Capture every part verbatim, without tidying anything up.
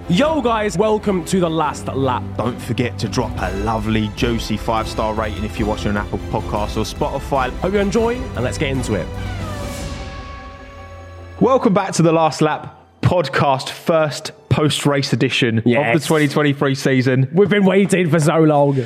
Yo guys, welcome to the last lap. Don't forget to drop a lovely, juicy five-star rating if you're watching on Apple Podcasts or Spotify. Hope you enjoy, and let's get into it. Welcome back to the Last Lap podcast, first post-race edition yes. of the twenty twenty-three season. We've been waiting for so long.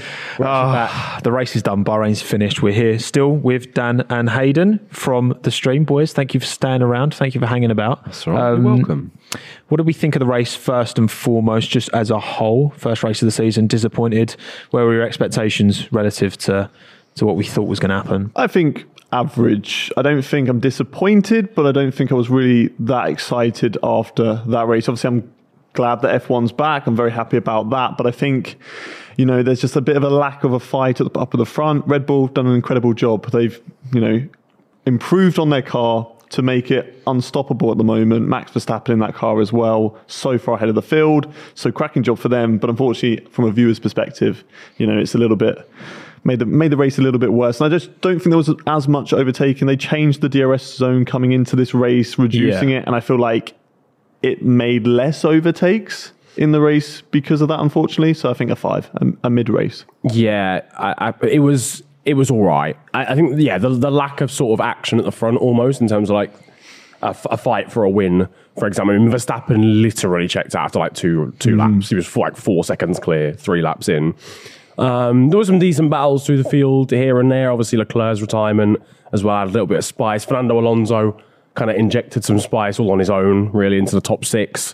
Uh, the race is done. Bahrain's finished. We're here still with Dan and Hayden from the stream. Boys, thank you for staying around. Thank you for hanging about. That's all right. Um, You're welcome. What do we think of the race first and foremost, just as a whole? First race of the season, disappointed? Where were your expectations relative to, to what we thought was going to happen? I think average. I don't think I'm disappointed, but I don't think I was really that excited after that race. Obviously, I'm glad that F one's back. I'm very happy about that. But I think, you know, there's just a bit of a lack of a fight at the up at the front. Red Bull done an incredible job. They've, you know, improved on their car to make it unstoppable at the moment. Max Verstappen in that car as well, so far ahead of the field. So cracking job for them. But unfortunately, from a viewer's perspective, you know, it's a little bit made the made the race a little bit worse. And I just don't think there was as much overtaking. They changed the D R S zone coming into this race, reducing yeah. it, and I feel like it made less overtakes in the race because of that, unfortunately. So I think a five, a, a mid race. Yeah, I, I, it was. It was all right. I, I think, yeah, the, the lack of sort of action at the front almost in terms of like a, a fight for a win, for example. I mean, Verstappen literally checked out after like two two mm. laps. He was like four seconds clear, three laps in. Um, there were some decent battles through the field here and there. Obviously, Leclerc's retirement as well had a little bit of spice. Fernando Alonso kind of injected some spice all on his own, really, into the top six.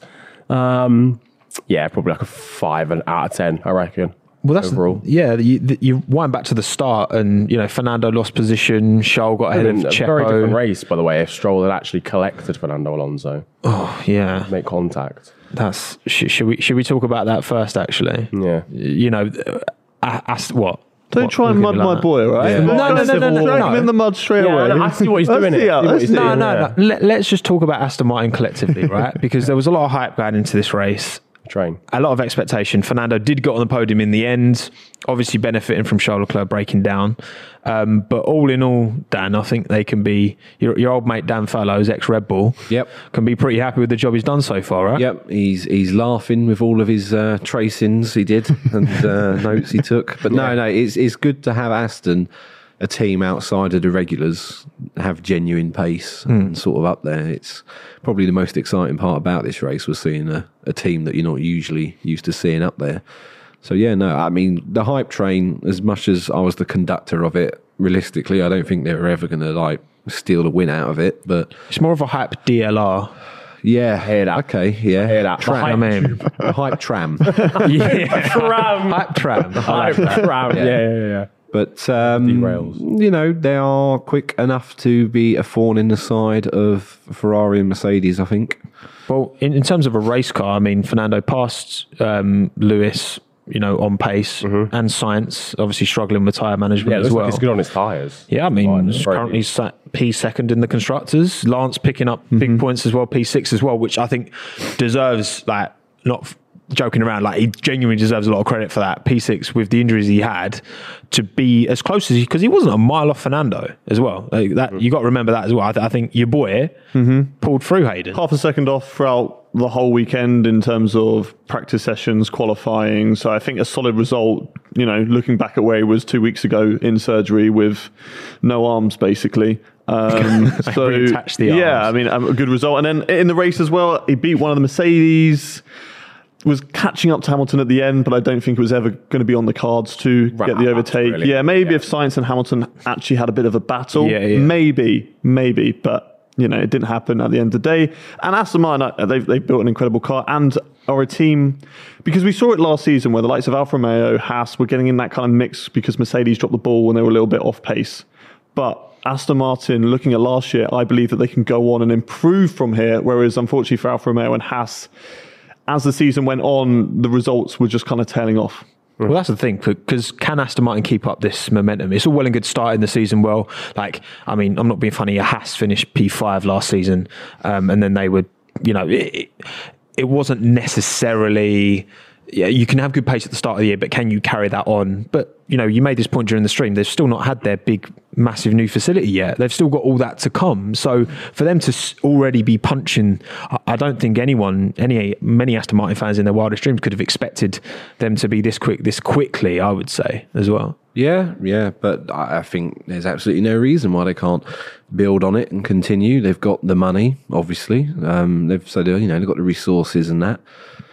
Um, yeah, probably like a five out of ten, I reckon. Well, that's overall. Yeah. You, you wind back to the start, and you know Fernando lost position. Charles got ahead and of a Checo. Very different race, by the way. If Stroll had actually collected Fernando Alonso, oh yeah, make contact. That's sh- should we should we talk about that first? Actually, yeah. You know, uh, ask what. Don't what, try and mud like my boy, right? Yeah. No, no, no, no, no, Drag no. him in the mud straight yeah, away. No, I see what he's doing. It. How, he's no, doing, no, yeah. no. Let, let's just talk about Aston Martin collectively, right? Because there was a lot of hype going into this race. Train. A lot of expectation. Fernando did get on the podium in the end, obviously benefiting from Charles Leclerc breaking down. Um, but all in all, Dan, I think they can be, your, your old mate Dan Fallows, ex-Red Bull, yep. can be pretty happy with the job he's done so far, right? Yep, he's he's laughing with all of his uh, tracings he did and uh, notes he took. But no, no, it's, it's good to have Aston, a team outside of the regulars, have genuine pace mm. and sort of up there. It's probably the most exciting part about this race was seeing a, a team that you're not usually used to seeing up there. So yeah, no, I mean, the hype train, as much as I was the conductor of it, realistically, I don't think they were ever going to like steal the win out of it, but it's more of a hype D L R. Yeah, hear that. Okay, yeah. Hear that. Tram. I mean, the hype tram. yeah. Tram. Hype tram. Hype tram. Yeah, yeah, yeah. yeah. But, um, Derails. you know, they are quick enough to be a thorn in the side of Ferrari and Mercedes, I think. Well, in, in terms of a race car, I mean, Fernando passed um, Lewis, you know, on pace mm-hmm. and Sainz, obviously struggling with tyre management yeah, as well. Like it's good on his tyres. Yeah, I mean, he's currently sat P second in the constructors. Lance picking up mm-hmm. big points as well, P six as well, which I think deserves, like, not joking around, like he genuinely deserves a lot of credit for that. P six with the injuries he had to be as close as he, because he wasn't a mile off Fernando as well. Like that, mm-hmm. you got to remember that as well. I, th- I think your boy mm-hmm. pulled through Hayden. Half a second off throughout the whole weekend in terms of practice sessions, qualifying. So I think a solid result, you know, looking back at where he was two weeks ago in surgery with no arms, basically. Um, so reattached the yeah, arms. I mean, a good result. And then in the race as well, he beat one of the Mercedes. Was catching up to Hamilton at the end, but I don't think it was ever going to be on the cards to right, get the overtake. Really. Yeah, maybe yeah. if Sainz and Hamilton actually had a bit of a battle, yeah, yeah. maybe, maybe, but you know, it didn't happen at the end of the day. And Aston Martin, they've, they've built an incredible car and are a team, because we saw it last season where the likes of Alfa Romeo, Haas were getting in that kind of mix because Mercedes dropped the ball when they were a little bit off pace. But Aston Martin, looking at last year, I believe that they can go on and improve from here, whereas unfortunately for Alfa Romeo and Haas, as the season went on, the results were just kind of tailing off. Well, that's the thing, because can Aston Martin keep up this momentum? It's all well and good starting the season well. Like, I mean, I'm not being funny. A Haas finished P five last season, um, and then they would, you know, it, it wasn't necessarily yeah, you can have good pace at the start of the year, but can you carry that on? But, you know, you made this point during the stream, they've still not had their big, massive new facility yet. They've still got all that to come. So for them to s- already be punching, I, I don't think anyone, any many Aston Martin fans in their wildest dreams could have expected them to be this quick, this quickly, I would say, as well. Yeah, yeah, but I I think there's absolutely no reason why they can't build on it and continue. They've got the money, obviously. Um, they've so they, you know they've got the resources and that.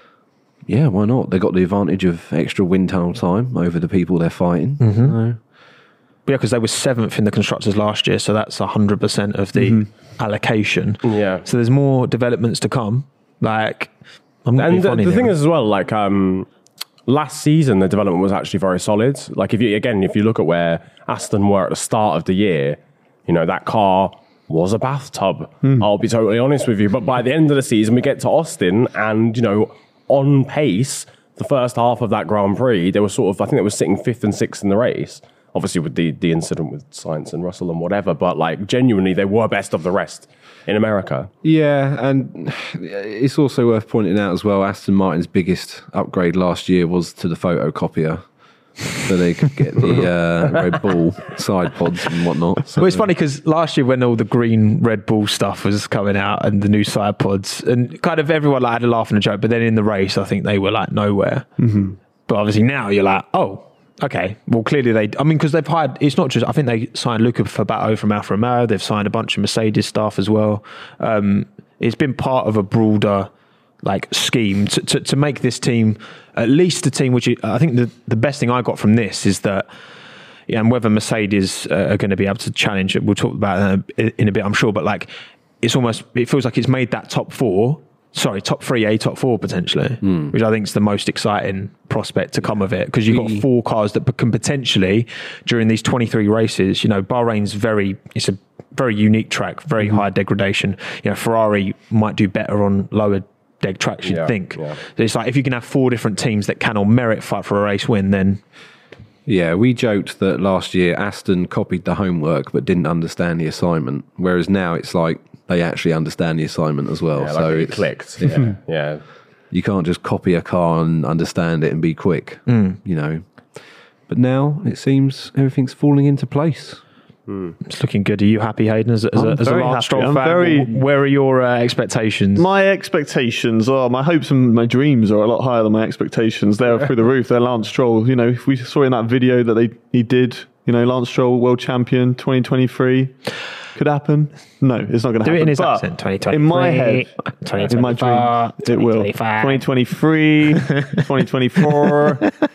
Yeah, why not? They've got the advantage of extra wind tunnel time over the people they're fighting. Mm-hmm. So, Yeah, because they were seventh in the constructors last year, so that's one hundred percent of the mm-hmm. allocation. Yeah. So there's more developments to come. Like, I'm not And being the, funny the there. thing is as well, like um, last season, the development was actually very solid. Like if you again, if you look at where Aston were at the start of the year, you know that car was a bathtub. Hmm. I'll be totally honest with you. But by the end of the season, we get to Austin, and you know, on pace, the first half of that Grand Prix, they were sort of, I think they were sitting fifth and sixth in the race. Obviously, with the the incident with Sainz and Russell and whatever, but like genuinely, they were best of the rest in America. yeah, and it's also worth pointing out as well, Aston Martin's biggest upgrade last year was to the photocopier. So they could get the uh, Red Bull side pods and whatnot. So, Well, it's funny because last year when all the green Red Bull stuff was coming out and the new side pods, and kind of everyone like had a laugh and a joke, but then in the race, I think they were like nowhere. Mm-hmm. But obviously now you're like, oh, okay. Well, clearly they, I mean, because they've hired, it's not just, I think they signed Luca Fabato from Alfa Romeo. They've signed a bunch of Mercedes staff as well. Um, it's been part of a broader like scheme to, to, to make this team at least a team which you, I think the, the best thing I got from this is that, yeah, and whether Mercedes uh, are going to be able to challenge it, we'll talk about that in a bit, I'm sure, but like it's almost, it feels like it's made that top four, sorry, top three, a top four potentially, mm. which I think is the most exciting prospect to come of it, because you've got four cars that can potentially, during these twenty-three races, you know, Bahrain's very, it's a very unique track, very mm. high degradation. You know, Ferrari might do better on lower deg tracks, you'd Yeah, think. yeah. So it's like if you can have four different teams that can on merit fight for a race win, then yeah, we joked that last year Aston copied the homework but didn't understand the assignment, whereas now it's like they actually understand the assignment as well. Yeah, so like it it's, clicked. Yeah, yeah. you can't just copy a car and understand it and be quick, mm. you know. But now it seems everything's falling into place. it's looking good. Are you happy, Hayden, as, as, a, I'm as a very Lance happy. Stroll I'm fan? very- Where are your uh, expectations? My expectations are, my hopes and my dreams are a lot higher than my expectations. They're through the roof. They're Lance Stroll. You know, if we saw in that video that they he did, you know, Lance Stroll, world champion, twenty twenty-three, could happen. No, it's not going to happen. Do it in his But accent, twenty twenty-three. In my head, in my dream, it will. twenty twenty-three, twenty twenty-four.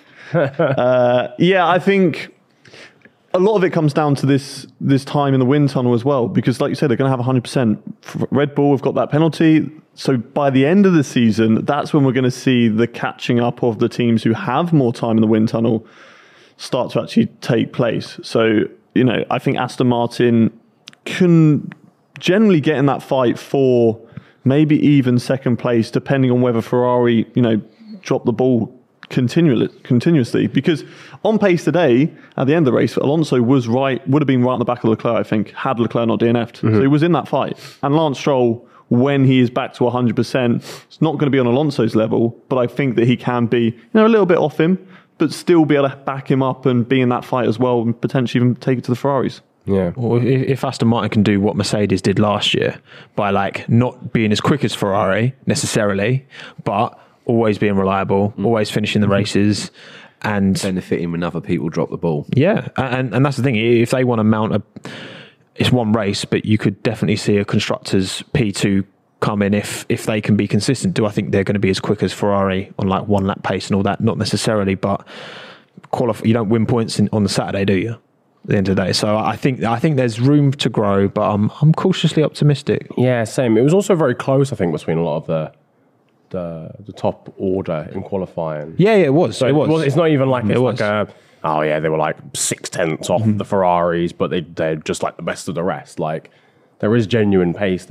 uh, yeah, I think a lot of it comes down to this this time in the wind tunnel as well, because like you said, they're going to have one hundred percent. Red Bull have got that penalty. So by the end of the season, that's when we're going to see the catching up of the teams who have more time in the wind tunnel start to actually take place. So, you know, I think Aston Martin can generally get in that fight for maybe even second place, depending on whether Ferrari, you know, drop the ball continually, continuously. Because on pace today, at the end of the race, Alonso was right, would have been right on the back of Leclerc, I think, had Leclerc not D N F'd. Mm-hmm. So he was in that fight. And Lance Stroll, when he is back to one hundred percent, it's not going to be on Alonso's level, but I think that he can be, you know, a little bit off him, but still be able to back him up and be in that fight as well, and potentially even take it to the Ferraris. Yeah. Or if, if Aston Martin can do what Mercedes did last year by like not being as quick as Ferrari necessarily, but always being reliable, mm. always finishing the races, and benefiting when other people drop the ball. Yeah, and and that's the thing. If they want to mount a, it's one race, but you could definitely see a constructors P two come in if if they can be consistent. Do I think they're going to be as quick as Ferrari on like one lap pace and all that? Not necessarily, but qualify. You don't win points in, on the Saturday, do you? At the end of the day, so I think I think there's room to grow, but I'm I'm cautiously optimistic. Yeah, same. It was also very close, I think, between a lot of the the, the top order in qualifying. Yeah, yeah, it was. So it was. It's not even like It it's was. like a, oh yeah, they were like six tenths off Mm-hmm. the Ferraris, but they they're just like the best of the rest. Like there is genuine pace there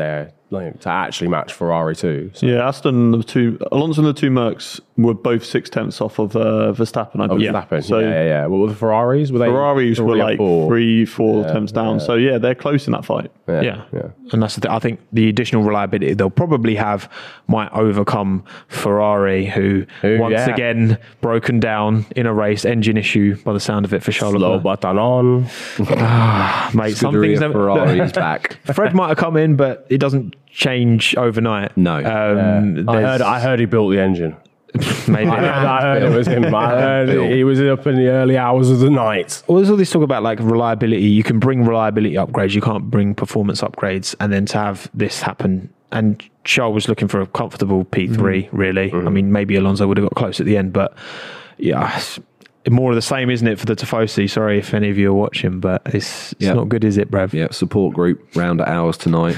like, to actually match Ferrari too. So. Yeah, Aston, the two, Alonso and the two Mercs were both six tenths off of uh, Verstappen, I Oh, believe. Verstappen. So yeah, yeah, yeah. What were the Ferraris? Were they Ferraris were three or like four? three, four Yeah, tenths down. yeah. So yeah, they're close in that fight. Yeah, Yeah. yeah. And that's the thing. I think the additional reliability they'll probably have might overcome Ferrari, who, Who, once yeah. again broken down in a race, engine issue by the sound of it for Charles Slow Leclerc. button on. Mate, some things Scuderia never- Ferrari is back. Fred might have come in, but it doesn't change overnight. No. Um, Yeah. I there's- heard. I heard he built the engine. maybe. I heard, I heard it was him. I heard Bill. he was up in the early hours of the night. Well, there's all this talk about like reliability. You can bring reliability upgrades. You can't bring performance upgrades. And then to have this happen, and Charles was looking for a comfortable P three, Mm-hmm. really. I mean, maybe Alonso would have got close at the end, but yeah, it's more of the same, isn't it, for the Tifosi? Sorry if any of you are watching, but it's, it's Yep. not good, is it, Brev? Yeah, support group round at ours tonight.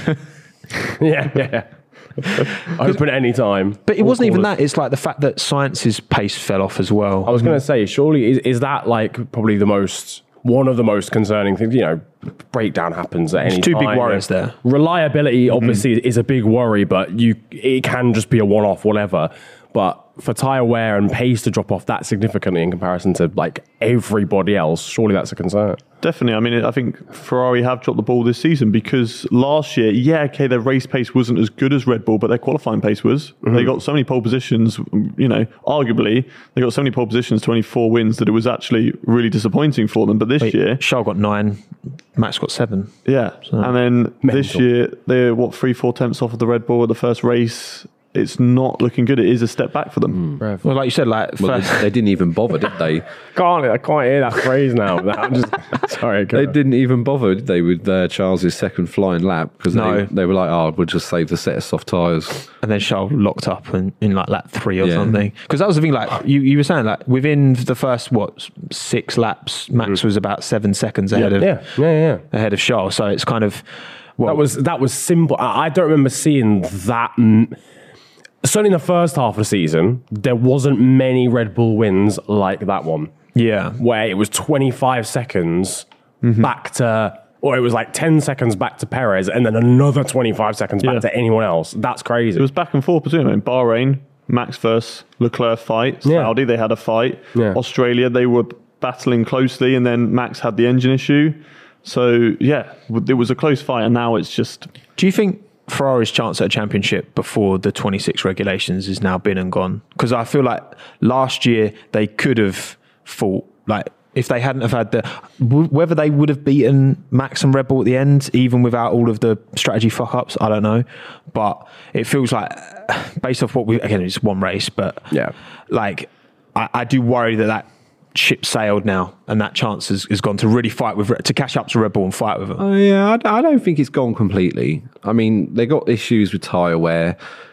Yeah, yeah. Open at any time. But it All wasn't even callers. that. It's like the fact that Science's pace fell off as well. I was going to say, surely is, is that like probably the most one of the most concerning things? You know, breakdown happens at any two time. big worries You know, there. Reliability obviously is a big worry, but you it can just be a one-off, whatever. But for tyre wear and pace to drop off that significantly in comparison to like everybody else, surely that's a concern. Definitely. I mean, I think Ferrari have dropped the ball this season because last year, yeah, okay, their race pace wasn't as good as Red Bull, but their qualifying pace was. Mm-hmm. They got so many pole positions, you know, arguably, they got so many pole positions, twenty-four wins, that it was actually really disappointing for them. But this Wait, year, Charles got nine, Max got seven. yeah. And then this Mental. year, they're, what, three, four tenths off of the Red Bull at the first race. It's not looking good. It is a step back for them. Mm. Well, like you said, like Well, first, they, they didn't even bother, did they? Can't I can't hear that phrase now. I'm just sorry. They didn't even bother, did they, with uh, Charles's second flying lap? Because No. they, they were like, oh, we'll just save the set of soft tyres. and then Charles locked up in, in like lap three or Yeah. something. Because that was the thing, like you, you were saying, like within the first what six laps, Max was about seven seconds ahead of Yeah, yeah, yeah. ahead of Charles. So it's kind of well, That was that was simple. I, I don't remember seeing that. M- Certainly in the first half of the season, there wasn't many Red Bull wins like that one, yeah. where it was twenty-five seconds back to, or it was like ten seconds back to Perez, and then another twenty-five seconds back Yeah. to anyone else. That's crazy. It was back and forth between them. In Bahrain, Max versus Leclerc fight. Yeah. Saudi, they had a fight. Yeah. Australia, they were battling closely, and then Max had the engine issue. So, yeah, it was a close fight, and now it's just... Do you think Ferrari's chance at a championship before the twenty-six regulations has now been and gone? Because I feel like last year they could have fought, like if they hadn't have had the, w- whether they would have beaten Max and Red Bull at the end, even without all of the strategy fuck ups, I don't know. But it feels like, based off what we, again, it's one race, but Yeah. like I, I do worry that that ship sailed now and that chance has, has gone to really fight with, to catch up to Red Bull and fight with them. Oh, yeah, I, I don't think it's gone completely. I mean, they got issues with tyre wear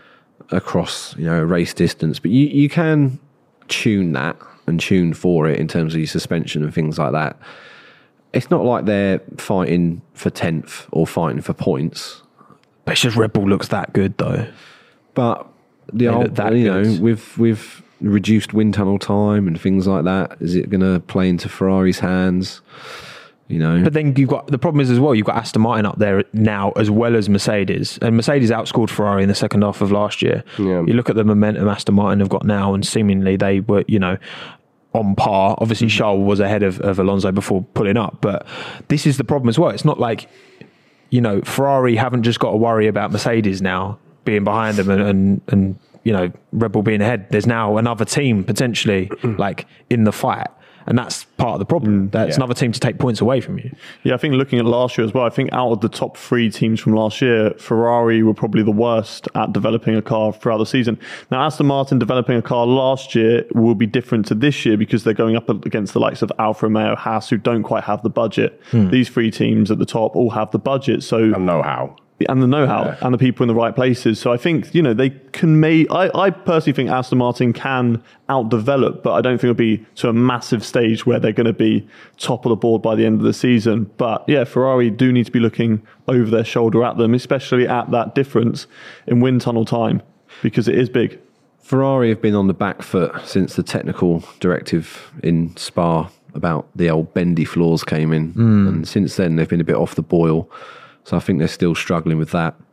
across, you know, race distance, but you, you can tune that and tune for it in terms of your suspension and things like that. It's not like they're fighting for tenth or fighting for points, But it's just Red Bull looks that good though. but the They look old, that you know, good. with with reduced wind tunnel time and things like that, is it going to play into Ferrari's hands? You know, But then you've got, the problem is as well, you've got Aston Martin up there now as well as Mercedes. And Mercedes outscored Ferrari in the second half of last year. Yeah. You look at the momentum Aston Martin have got now, and seemingly they were, you know, on par. Obviously, Charles was ahead of, of Alonso before pulling up. But this is the problem as well. It's not like, you know, Ferrari haven't just got to worry about Mercedes now being behind them and, and, and you know, Red Bull being ahead. There's now another team potentially like in the fight. And that's part of the problem. That's yeah. another team to take points away from you. Yeah, I think looking at last year as well, I think out of the top three teams from last year, Ferrari were probably the worst at developing a car throughout the season. Now, Aston Martin developing a car last year will be different to this year because they're going up against the likes of Alfa Romeo, Haas, who don't quite have the budget. These three teams at the top all have the budget. So I know how. and the know-how and the people in the right places. So I think, you know, they can make, I, I personally think Aston Martin can out-develop, but I don't think it'll be to a massive stage where they're going to be top of the board by the end of the season. But yeah, Ferrari do need to be looking over their shoulder at them, especially at that difference in wind tunnel time, because it is big. Ferrari have been on the back foot since the technical directive in Spa about the old bendy floors came in. And since then, they've been a bit off the boil. So I think they're still struggling with that.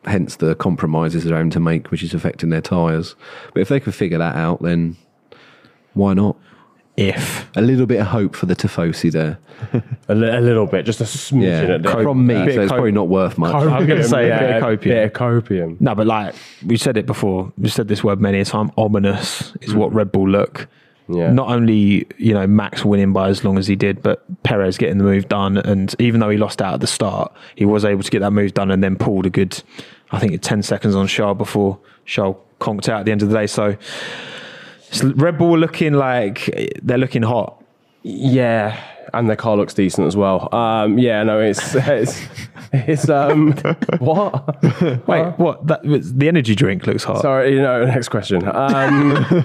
hence the compromises they're having to make, which is affecting their tyres. But if they can figure that out, then why not? If A little bit of hope for the Tifosi there. A, li- a little bit, just a smidgen Yeah, at the from me, bit so of it's cope- probably not worth much. Copium, I was gonna say, a bit of yeah, copium. bit of copium. no, but like we said it before, we said this word many a time. Ominous is what Red Bull look. Yeah. Not only, you know, Max winning by as long as he did, but Perez getting the move done. And even though he lost out at the start, he was able to get that move done and then pulled a good, I think, ten seconds on Charles before Charles conked out at the end of the day. So so Red Bull were looking like they're looking hot. Yeah, and their car looks decent as well. Um, yeah, no, it's it's it's um what? Wait, what? That, the energy drink looks hot. Sorry, you know. Next question. Um,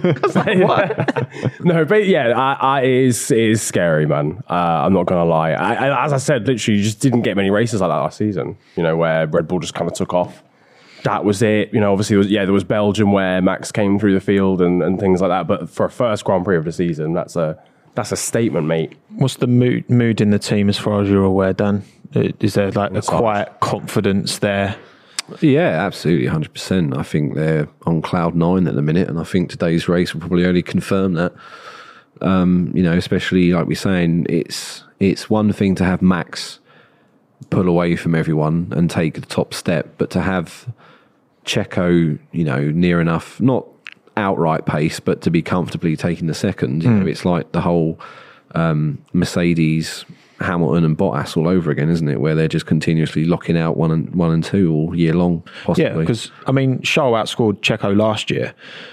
no, but yeah, I, I, it is it is scary, man. Uh, I'm not gonna lie. I, I, as I said, literally, you just didn't get many races like that last season. You know, where Red Bull just kind of took off. That was it. You know, obviously, it was, yeah, there was Belgium where Max came through the field and, and things like that. But for a first Grand Prix of the season, that's a that's a statement, mate. What's the mood, mood in the team as far as you're aware, Dan? Is there like What's a up? quiet confidence there? Yeah, absolutely, one hundred percent. I think they're on cloud nine at the minute, and I think today's race will probably only confirm that. Um, you know, especially like we're saying, it's it's one thing to have Max pull away from everyone and take the top step, but to have Checo, you know, near enough, not outright pace, but to be comfortably taking the second, you know, it's like the whole um, Mercedes, Hamilton and Bottas all over again, isn't it? Where they're just continuously locking out one and one and two all year long, possibly. Yeah, because I mean, Charles outscored Checo last year.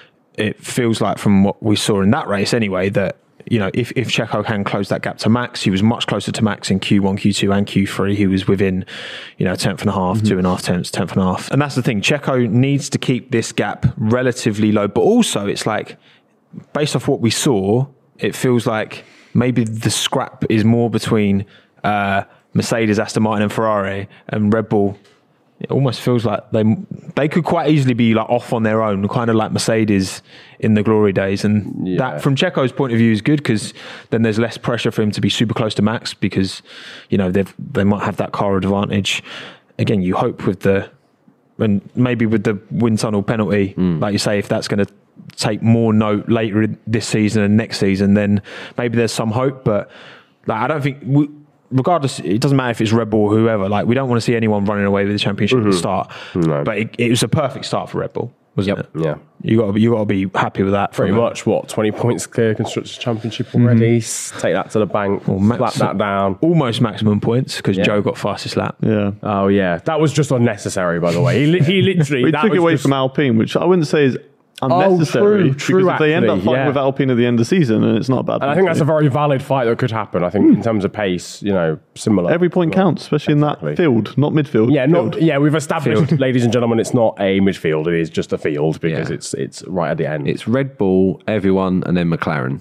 It feels like from what we saw in that race anyway, that, you know, if, if Checo can close that gap to Max, he was much closer to Max in Q one, Q two and Q three. He was within, you know, a tenth and a half, mm-hmm. two and a half tenths, tenth and a half. And that's the thing. Checo needs to keep this gap relatively low. But also it's like, based off what we saw, it feels like maybe the scrap is more between uh, Mercedes, Aston Martin and Ferrari and Red Bull. It almost feels like they they could quite easily be like off on their own, kind of like Mercedes in the glory days. And Yeah. that, from Checo's point of view, is good because then there's less pressure for him to be super close to Max because, you know, they they might have that car advantage. Again, you hope with the, and maybe with the wind tunnel penalty, mm. like you say, if that's going to take more note later in this season and next season, then maybe there's some hope. But like, I don't think... We, regardless, it doesn't matter if it's Red Bull or whoever. Like, we don't want to see anyone running away with the championship Mm-hmm. at the start. No. But it, it was a perfect start for Red Bull, wasn't Yep. it? Yeah. You got to you got to be happy with that. Pretty from a- much, what, twenty points clear Constructors' Championship already. Mm-hmm. Take that to the bank, Well, max- slap that down. almost maximum points because Yeah. Joe got fastest lap. Yeah. Oh, yeah. That was just unnecessary, by the way. He, li- he literally... We that took was it away just- from Alpine, which I wouldn't say is unnecessary. true, true, because if they end up actually, fighting yeah. with Alpine at the end of the season, and it's not a bad. And I think that's a very valid fight that could happen. I think in terms of pace, you know, similar. every point counts, especially in Exactly. that field, not midfield. Yeah, not, field. yeah, we've established, ladies and gentlemen, it's not a midfield. It is just a field because Yeah. it's it's right at the end. It's Red Bull, everyone, and then McLaren.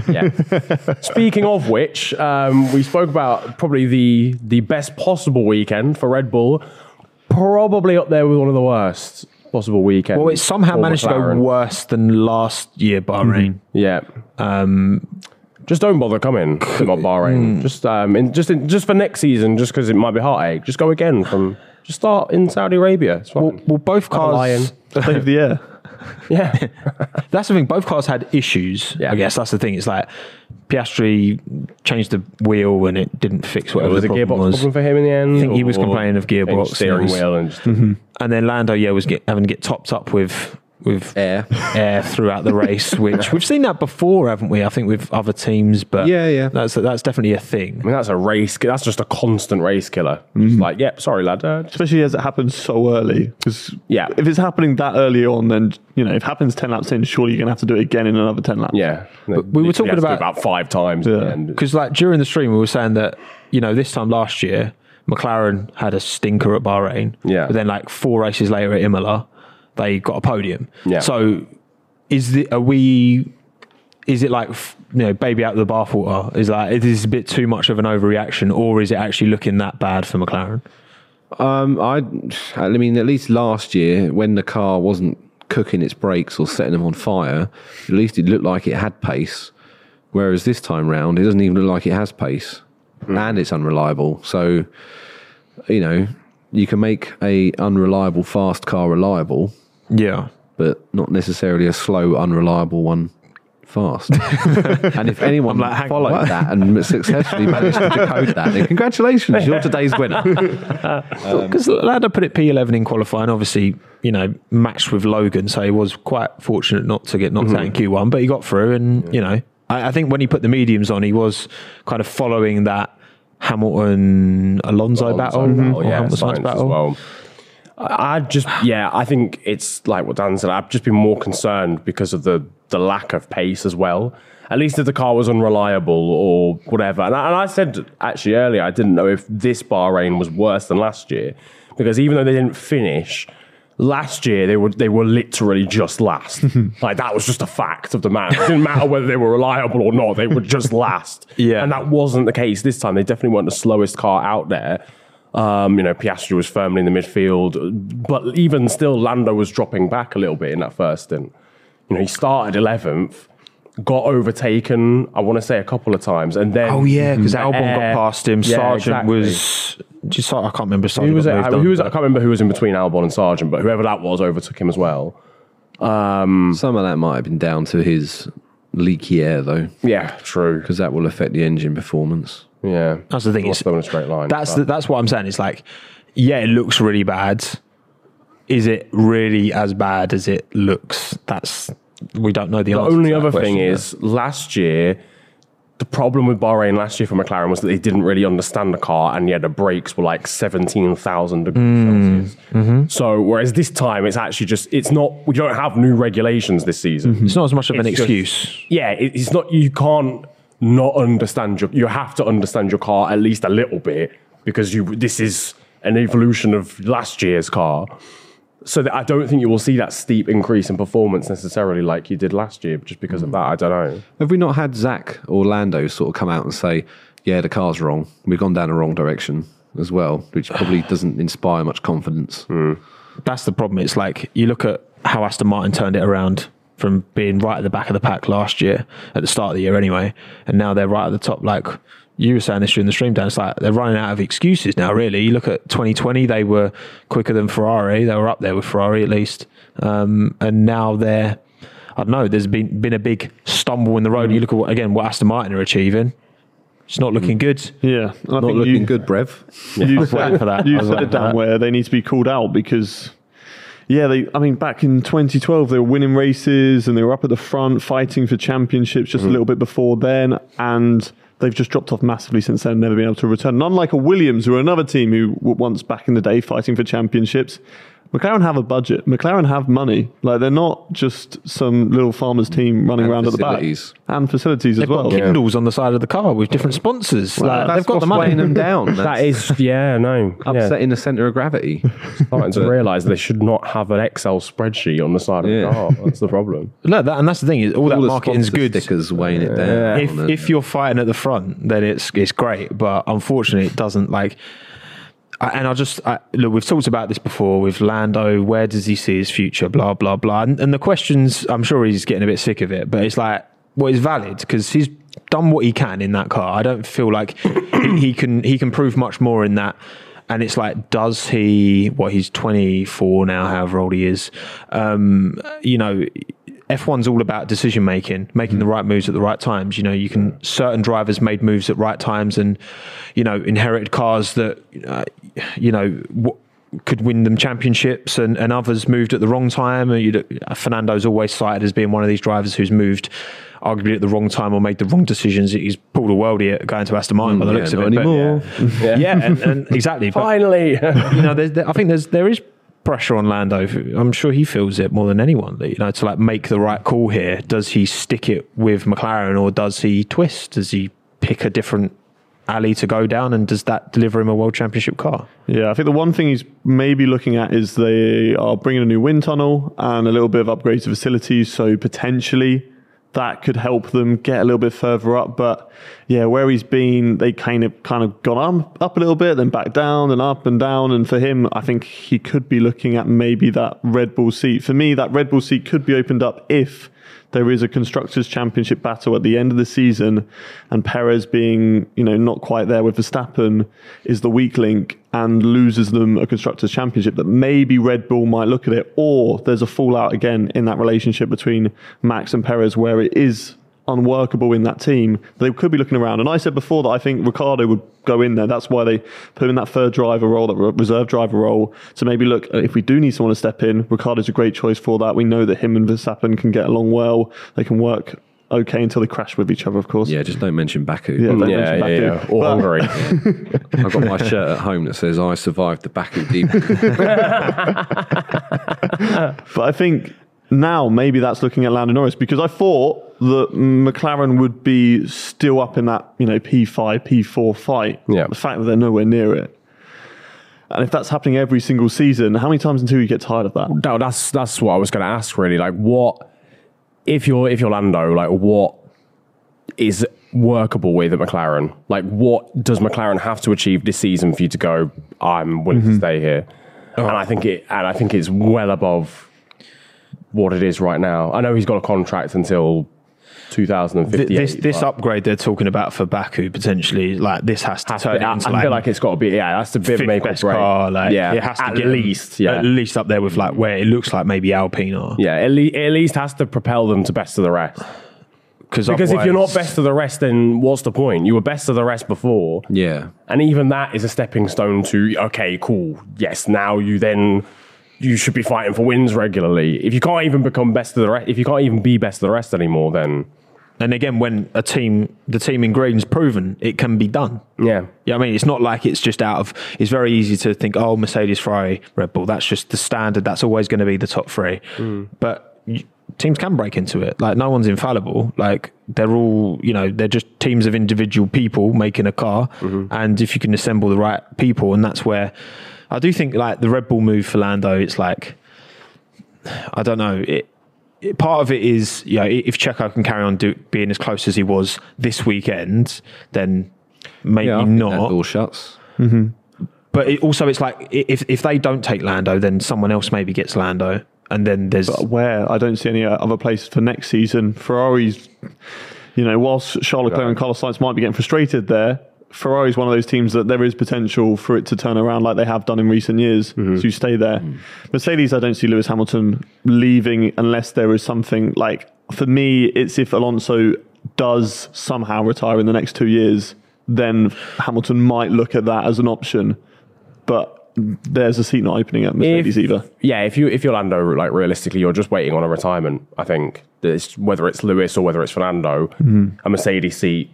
Yeah. Speaking of which, um, we spoke about probably the the best possible weekend for Red Bull. Probably up there with one of the worst possible weekends. Well, it somehow for managed to McLaren. go worse than last year, Bahrain. Yeah. Um, just don't bother coming to not Bahrain. Just um, in, just in, just for next season, just because it might be heartache. Just go again from. Just start in Saudi Arabia. It's fine. Well, well, both Have a lion. cars. Save the air. Yeah. That's the thing. Both cars had issues. Yeah. I guess that's the thing. It's like Piastri changed the wheel and it didn't fix whatever was the a gearbox problem was. problem for him in the end. I think he was or complaining of gearbox changed steering and it was- wheel and just, And then Lando, yeah, was get, having to get topped up with with Air. air throughout the race, which we've seen that before, haven't we? I think with other teams, but Yeah, yeah. that's that's definitely a thing. I mean, that's a race. That's just a constant race killer. Just like, yep, sorry, lad. Uh, just- Especially as it happens so early. Because Yeah. if it's happening that early on, then, you know, if it happens ten laps in, surely you're going to have to do it again in another ten laps. yeah. But we were talking about about- about five times. at the Yeah. end. Because like during the stream, we were saying that, you know, this time last year, McLaren had a stinker at Bahrain. Yeah. But then like four races later at Imola, they got a podium. Yeah. So is the are we? Is it like, you know, baby out of the bathwater? Is like is this a bit too much of an overreaction, or is it actually looking that bad for McLaren? Um, I, I mean, at least last year when the car wasn't cooking its brakes or setting them on fire, at least it looked like it had pace. Whereas this time round, it doesn't even look like it has pace, and it's unreliable. So, you know, you can make a unreliable fast car reliable, Yeah. but not necessarily a slow, unreliable one fast. And if anyone I'm like, hang on, followed what? that and successfully managed to decode that, then congratulations, you're today's winner. Because Lando put it P eleven in qualifying, obviously, you know, matched with Logan, so he was quite fortunate not to get knocked out in Q one, but he got through, and, you know, I, I think when he put the mediums on, he was kind of following that Hamilton-Alonso battle, Oh, or yeah, Hamilton Sainz as battle. well. I I just, yeah, I think it's like what Dan said. I've just been more concerned because of the, the lack of pace as well. At least if the car was unreliable or whatever. And I, and I said actually earlier, I didn't know if this Bahrain was worse than last year, because even though they didn't finish, last year they were they were literally just last. Like, that was just a fact of the matter. It didn't matter whether they were reliable or not. They were just last. Yeah. And that wasn't the case this time. They definitely weren't the slowest car out there. Um, you know, Piastri was firmly in the midfield, but even still, Lando was dropping back a little bit in that first stint. You know, he started eleventh, got overtaken, I want to say a couple of times, and then Oh, yeah, because the Albon air- got past him. Yeah, Sargent exactly. was... Just, I can't remember. Sargent Who was it? got moved Who on, was? I but- can't remember who was in between Albon and Sargent, but whoever that was overtook him as well. Some of that might have been down to his leaky air, though, Yeah, true. because that will affect the engine performance. Yeah, That's the thing. Lost Is, them in a straight line. that's but- the, that's what I'm saying. It's like, yeah, it looks really bad. Is it really as bad as it looks? That's we don't know the, The answer. only to that other thing question, is, last year, the problem with Bahrain last year for McLaren was that they didn't really understand the car, and yeah, the brakes were like seventeen thousand degrees Mm. Celsius. Mm-hmm. So, whereas this time, it's actually just, it's not, we don't have new regulations this season. it's not as much of an It's just- excuse. Yeah, it, it's not, you can't not understand your, you have to understand your car at least a little bit, because you, this is an evolution of last year's car. So that I don't think you will see that steep increase in performance necessarily like you did last year, just because of that. I don't know. Have we not had Zach or Lando sort of come out and say, yeah, the car's wrong, we've gone down the wrong direction as well, which probably doesn't inspire much confidence. That's the problem. It's like you look at how Aston Martin turned it around from being right at the back of the pack last year, at the start of the year anyway, and now they're right at the top. Like you were saying this during the stream, Dan, it's like they're running out of excuses now, really. You look at twenty twenty, they were quicker than Ferrari. They were up there with Ferrari at least. Um, and now they're, I don't know, there's been, been a big stumble in the road. You look at, what, again, what Aston Martin are achieving. It's not looking good. Yeah, and I Not think looking you, good, Brev. You was waiting said, for that. You I was said waiting it for down that. where they need to be called out because, yeah, they. I mean, back in twenty twelve, they were winning races and they were up at the front fighting for championships just a little bit before then, and they've just dropped off massively since then, never been able to return. And unlike a Williams, who are another team who were once back in the day fighting for championships, McLaren have a budget. McLaren have money. Like, they're not just some little farmer's team running And around facilities. at the back. And facilities They've as well. got Kindles on the side of the car with different sponsors. Like, That's they've got what's the money. weighing them down. That That's is, yeah, no. Yeah. upsetting the centre of gravity. Starting to realise they should not have an Excel spreadsheet on the side of Yeah. the car. That's the problem. No, that, and that's the thing. Is all that All the marketing's sponsor good. stickers weighing it down. If and- if you're fighting at the front, then it's it's great. But unfortunately, it doesn't. Like, I, and I just I, look. We've talked about this before with Lando. Where does he see his future? Blah blah blah. And, and the questions, I'm sure he's getting a bit sick of it. But it's like, well, it's valid because he's done what he can in that car. I don't feel like he, he can he can prove much more in that. And it's like, does he? What, he's twenty-four now, however old he is. Um, you know, F one's all about decision making, making the right moves at the right times. You know, you can certain drivers made moves at right times, and you know, inherited cars that uh, you know w- could win them championships, and, and others moved at the wrong time. And you Fernando's always cited as being one of these drivers who's moved arguably at the wrong time or made the wrong decisions. He's pulled a worldie at going to Aston Martin by the yeah, looks of not it. But- anymore. Yeah, yeah, and, and exactly. But, Finally. you know, there's, there, I think there's there is pressure on Lando. I'm sure he feels it more than anyone. You know, to like make the right call here. Does he stick it with McLaren or does he twist? Does he pick a different alley to go down, and does that deliver him a world championship car? Yeah, I think the one thing he's maybe looking at is they are bringing a new wind tunnel and a little bit of upgrades to facilities, so potentially that could help them get a little bit further up. But yeah, where he's been, they kind of kind of gone up, up a little bit, then back down, and up and down. And for him, I think he could be looking at maybe that Red Bull seat. For me, that Red Bull seat could be opened up if there is a Constructors' Championship battle at the end of the season, and Perez being, you know, not quite there with Verstappen is the weak link and loses them a Constructors' Championship, that maybe Red Bull might look at it, or there's a fallout again in that relationship between Max and Perez where it is unworkable in that team. They could be looking around. And I said before that I think Ricciardo would go in there. That's why they put him in that third driver role, that reserve driver role. So maybe look, if we do need someone to step in, Ricciardo's a great choice for that. We know that him and Verstappen can get along well. They can work okay until they crash with each other, of course. Yeah, just don't mention Baku. Yeah, don't Yeah, mention yeah, Baku. yeah. Or But- Hungary. I've got my shirt at home that says I survived the Baku deep. But I think now maybe that's looking at Lando Norris, because I thought that McLaren would be still up in that, you know, P five, P four fight. Yeah. The fact that they're nowhere near it. And if that's happening every single season, how many times until you get tired of that? No, that's that's what I was going to ask. Really, like, what if you're if you're Lando, like, what is workable with at McLaren? Like, what does McLaren have to achieve this season for you to go, I'm willing Mm-hmm. to stay here? And I think it, and I think it's well above what it is right now. I know he's got a contract until two thousand fifty-eight. This this but upgrade they're talking about for Baku potentially, like this has to has turn to- I, into I like feel like it's got to be, yeah, that's a bit fifth make or best break. car. Like yeah, it has to at get least, yeah, at least up there with like where it looks like maybe Alpine are. yeah. At, le- at least has to propel them to best of the rest. Because if you're not otherwise- best of the rest, then what's the point? You were best of the rest before. Yeah. And even that is a stepping stone to, okay, cool. Yes, now you then, you should be fighting for wins regularly. If you can't even become best of the rest, if you can't even be best of the rest anymore, then... And again, when a team, the team in green's proven it can be done. Yeah. Yeah, I mean, it's not like it's just out of. It's very easy to think, oh, Mercedes, Ferrari, Red Bull. That's just the standard. That's always going to be the top three. Mm. But you, teams can break into it. Like no one's infallible. Like they're all, you know, they're just teams of individual people making a car. Mm-hmm. And if you can assemble the right people, and that's where I do think like the Red Bull move for Lando. It's like I don't know it. Part of it is, you know, if Checo can carry on do, being as close as he was this weekend, then maybe Yeah, I think not. that door shuts. But it, also, it's like if if they don't take Lando, then someone else maybe gets Lando, and then there's But where? I don't see any other places for next season. Ferrari's, you know, whilst Charles Leclerc and Carlos Sainz might be getting frustrated there, Ferrari's one of those teams that there is potential for it to turn around like they have done in recent years. So you stay there. Mercedes, I don't see Lewis Hamilton leaving unless there is something like, for me, it's if Alonso does somehow retire in the next two years, then Hamilton might look at that as an option. But there's a seat not opening at Mercedes If- either. Yeah, if you if you're Lando, like realistically, you're just waiting on a retirement. I think it's, whether it's Lewis or whether it's Fernando, a Mercedes seat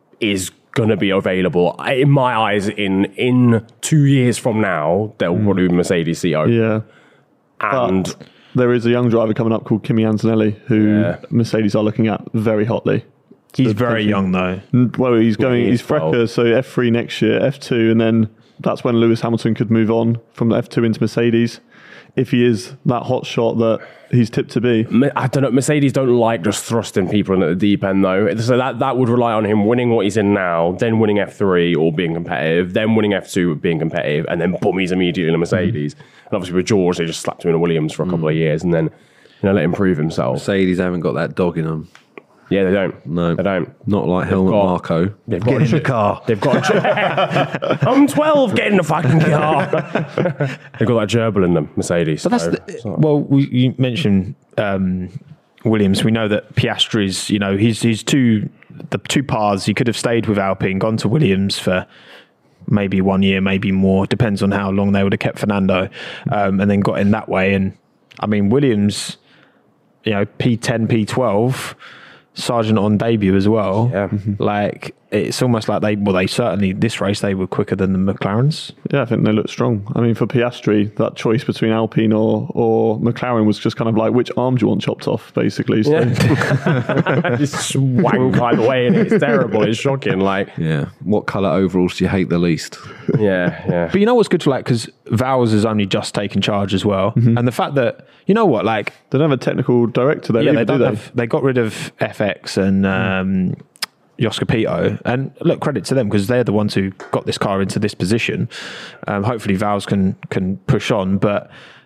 is going to be available. In my eyes, in in two years from now, there will probably be a Mercedes seat open. Yeah. And But there is a young driver coming up called Kimi Antonelli, who Yeah. Mercedes are looking at very hotly. he's very young though. Well, he's going, he he's is twelve. Frecker, so F three next year, F two, and then that's when Lewis Hamilton could move on from F two into Mercedes, if he is that hot shot that he's tipped to be. Me- I don't know. Mercedes don't like just thrusting people in at the deep end, though. So that, that would rely on him winning what he's in now, then winning F three or being competitive, then winning F two being competitive, and then boom, he's immediately in a Mercedes. And obviously with George, they just slapped him in a Williams for a couple of years, and then you know let him prove himself. Mercedes haven't got that dog in them. Yeah, they don't. No. they don't. Not like Helmut got- Marko. They've got a, car. They've got. A, I'm twelve. Get in the fucking car. They've got that gerbil in them, Mercedes. But that's so- the, so- well, we, you mentioned um, Williams. We know that Piastri's, you know, he's he's two the two paths. He could have stayed with Alpine, gone to Williams for maybe one year, maybe more. Depends on how long they would have kept Fernando, um, and then got in that way. And I mean, Williams, you know, P ten, P twelve. Sargent on debut as well. Yeah. Like it's almost like they well they certainly this race they were quicker than the McLarens. Yeah, I think they look strong. I mean, for Piastri, that choice between Alpine or, or McLaren was just kind of like, which arm do you want chopped off, basically. So. Just wank either way, and it's terrible. It's shocking. Like, Yeah. What colour overalls do you hate the least? yeah, yeah. But you know what's good to like because Vowles has only just taken charge as well, and the fact that you know what like They don't have a technical director there, yeah either, they do don't they? have they got rid of F X and um, Joska Pito, and look credit to them because they're the ones who got this car into this position. Um, hopefully Vowles can can push on, but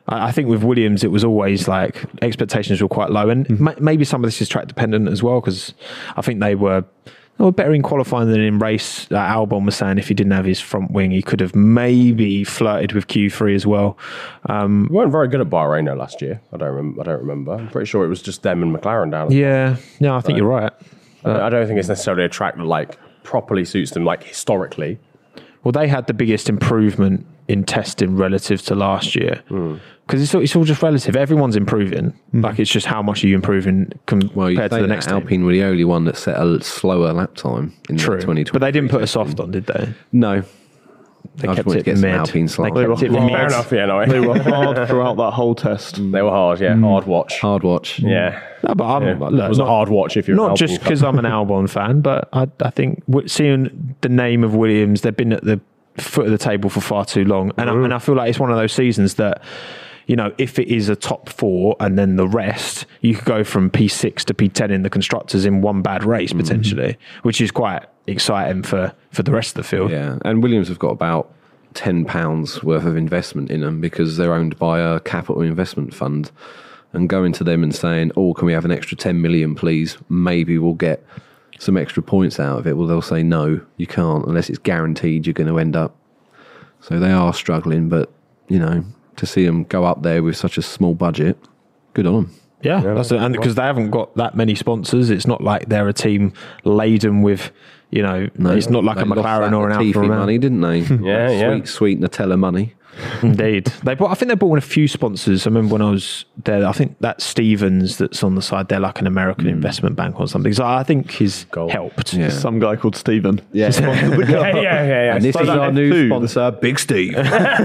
I, I think with Williams, it was always like expectations were quite low, and Mm-hmm. ma- maybe some of this is track dependent as well, because I think they were. They were better in qualifying than in race. Uh, Albon was saying if he didn't have his front wing, he could have maybe flirted with Q three as well. Um, We weren't very good at Bahrain though last year. I don't remember. I don't remember. I'm pretty sure it was just them and McLaren down. yeah, yeah, I think you're right. I don't- I don't think it's necessarily a track that like properly suits them, like historically. Well, they had the biggest improvement in testing relative to last year because it's, all, it's all just relative. Everyone's improving. Like it's just how much are you improving com- Well, you compared to say the that next team. Alpine were the only one that set a slower lap time in True, the twenty twenty. but they didn't put a soft on, did they? No. They I just kept wanted it to get some mid. Alpine They slightly. kept it They were mid. Fair enough, yeah, no. They were hard throughout that whole test. They were hard, yeah. Hard watch. Hard watch. Yeah. No, but I'm Yeah. look, it was not, a hard watch if you're not an just Alpine because I'm an Albon fan, but I, I think w- seeing the name of Williams, they've been at the foot of the table for far too long, and I, and I feel like it's one of those seasons that, you know, if it is a top four and then the rest, you could go from P six to P ten in the constructors in one bad race potentially, which is quite exciting for for the rest of the field. Yeah, and Williams have got about ten pounds worth of investment in them because they're owned by a capital investment fund. And going to them and saying, "Oh, can we have an extra ten million, please? Maybe we'll get some extra points out of it." Well, they'll say, "No, you can't unless it's guaranteed you're going to end up." So they are struggling, but you know, to see them go up there with such a small budget, good on them. Yeah, that's it. And because they haven't got that many sponsors, it's not like they're a team laden with, you know, it's not like They a lost McLaren that or an Alfa Latifi Romeo. money, didn't they? Yeah, That yeah. Sweet, sweet Nutella money. Indeed, they bought. I think they bought in a few sponsors. I remember when I was there. I think that Stevens that's on the side, they're like an American investment bank or something. So I think he's Gold. helped. Yeah. Some guy called Stephen. Yeah. yeah, yeah, yeah, yeah. And this So is that our F new two, sponsor, Big Steve.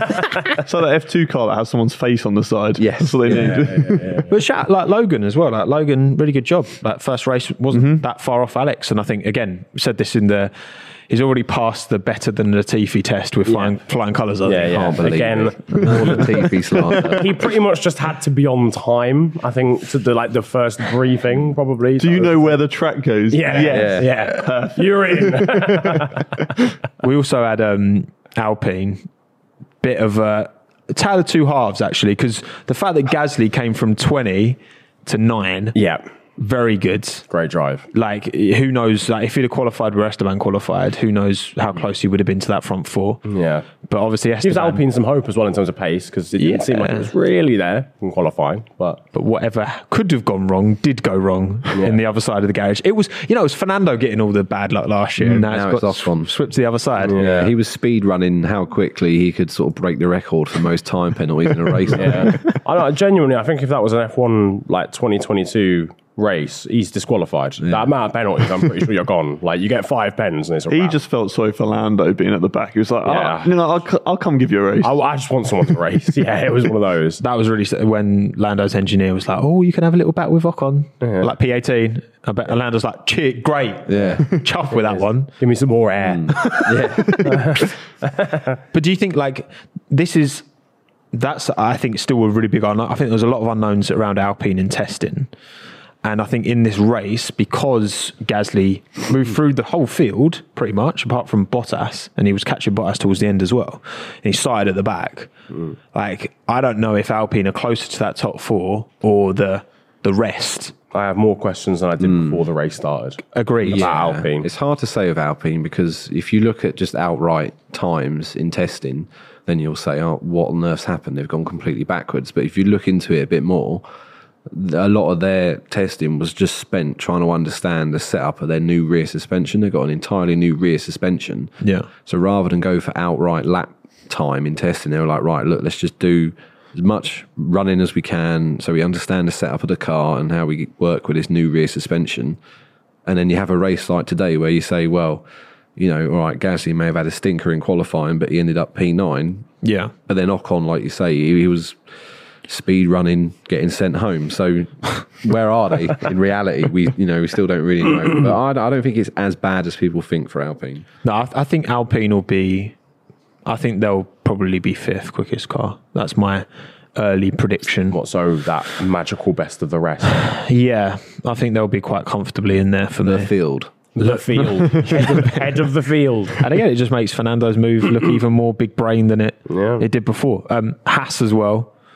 So that F two car that has someone's face on the side. Yes. That's what they need. But shout like Logan as well. Like Logan, really good job. Like first race wasn't that far off Alex, and I think again we said this in the. He's already passed the better than Latifi test with flying flying colours. I Yeah, think. yeah. Can't believe Again, it. More Latifi slander. he pretty much just had to be on time, I think, to the like the first briefing, probably. Do you know where the track goes? Yeah, yeah, yeah. You're in. We also had um, Alpine, bit of a tale of two halves actually, because the fact that Gasly came from twenty to nine, yeah, very good. great drive. Like, who knows? Like, if he'd have qualified where Esteban qualified, who knows how close he would have been to that front four? Yeah. But obviously, Gives Esteban. Alpine some hope as well in terms of pace because it didn't Yeah. seem like it was really there in qualifying. But But whatever could have gone wrong did go wrong in the other side of the garage. It was, you know, it was Fernando getting all the bad luck last year, and now, now it's it's got Ocon. swept to the other side. Yeah, he was speed running how quickly he could sort of break the record for most time penalties in a race. yeah, I know, genuinely, I think if that was an F one like twenty twenty-two race, he's disqualified. That amount of penalties, I'm pretty sure you're gone. Like you get five pens and it's a He wrap. just felt sorry for Lando being at the back. He was like, Yeah. oh, you know, I'll, c- I'll come give you a race. I, I just want someone to race. Yeah, it was one of those. That was really s- when Lando's engineer was like, "Oh, you can have a little bat with Ocon, like P eighteen." I bet and Lando's like, "Cheer, great, Yeah. chuff with that one." Give me some more air. But do you think like this is that's I think still a really big unknown. I think there's a lot of unknowns around Alpine in testing. And I think in this race, because Gasly moved through the whole field pretty much, apart from Bottas, and he was catching Bottas towards the end as well, and he started at the back. Mm. Like, I don't know if Alpine are closer to that top four or the the rest. I have more questions than I did before the race started. Agreed. About Alpine. It's hard to say of Alpine because if you look at just outright times in testing, then you'll say, oh, what on earth's happened? They've gone completely backwards. But if you look into it a bit more, a lot of their testing was just spent trying to understand the setup of their new rear suspension. They've got an entirely new rear suspension. Yeah. So rather than go for outright lap time in testing, they were like, right, look, let's just do as much running as we can so we understand the setup of the car and how we work with this new rear suspension. And then you have a race like today where you say, well, you know, all right, Gasly may have had a stinker in qualifying, but he ended up P nine. Yeah. But then Ocon, like you say, he, he was speed running, getting sent home. So where are they in reality? We, you know, we still don't really know. But I, I don't think it's as bad as people think for Alpine. No, I, I think Alpine will be. I think they'll probably be fifth quickest car. That's my early prediction. What, so that magical best of the rest? Yeah, I think they'll be quite comfortably in there for The me. field. The field. head, of, head of the field. And again, it just makes Fernando's move look even more big brain than it Yeah. it did before. Um, Haas as well.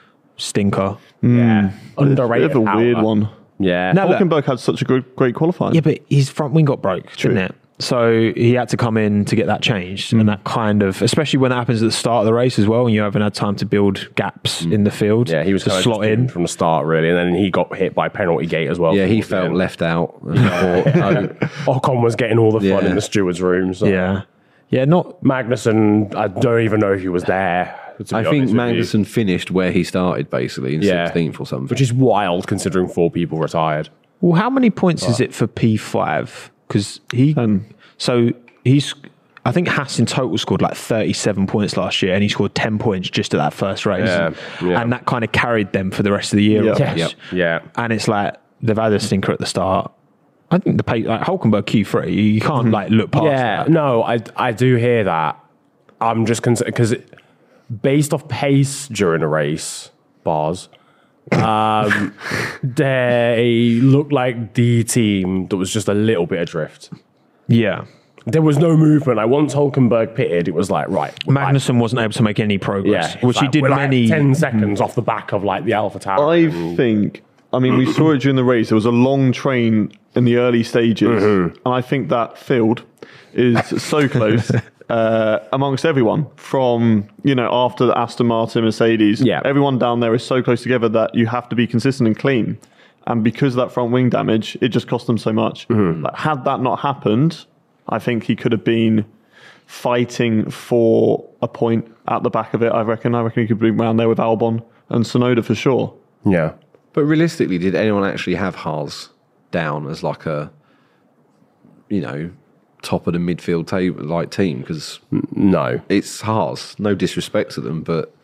stinker. Yeah, It's underrated. a bit of a how- weird one. Yeah, No, look- Hulkenberg had such a good, great qualifying. Yeah, but his front wing got broke, didn't it? So he had to come in to get that changed, and that kind of, especially when that happens at the start of the race as well, and you haven't had time to build gaps in the field. yeah, he was to kind of slot just in. from the start, really, and then he got hit by penalty gate as well. Yeah, he towards the felt end. left out. And I thought, oh, Ocon was getting all the fun Yeah. in the steward's room. So. Yeah, yeah, not. Magnussen, I don't even know if he was there. to be I think honest with you. Magnussen finished where he started, basically, in Yeah. sixteenth or something. which is wild considering four people retired. Well, how many points is it for P five? Because he, Ten. so he's. I think Haas in total scored like thirty-seven points last year, and he scored ten points just at that first race, Yeah, yeah. and that kind of carried them for the rest of the year. Yeah. almost. Yep. Yeah. And it's like they've had a stinker at the start. I think the pace, like Hulkenberg Q three, you can't like look past Yeah, that. no, I I do hear that. I'm just concerned because based off pace during a race, bars, um, they look like the team that was just a little bit adrift. Yeah. There was no movement. Like once Hulkenberg pitted, it was like right. Magnussen wasn't able to make any progress, yeah, which he like, did we're like many. ten seconds off the back of like the Alpha Tower. I think, I mean, we saw it during the race. There was a long train in the early stages. And I think that field is so close uh, amongst everyone from, you know, after the Aston Martin, Mercedes. Yeah. Everyone down there is so close together that you have to be consistent and clean. And because of that front wing damage, it just cost them so much. Like, had that not happened, I think he could have been fighting for a point at the back of it, I reckon. I reckon he could be around there with Albon and Sonoda for sure. Yeah. But realistically, did anyone actually have Haas down as like a, you know, top of the midfield table like team? Because No. it's Haas. No disrespect to them, but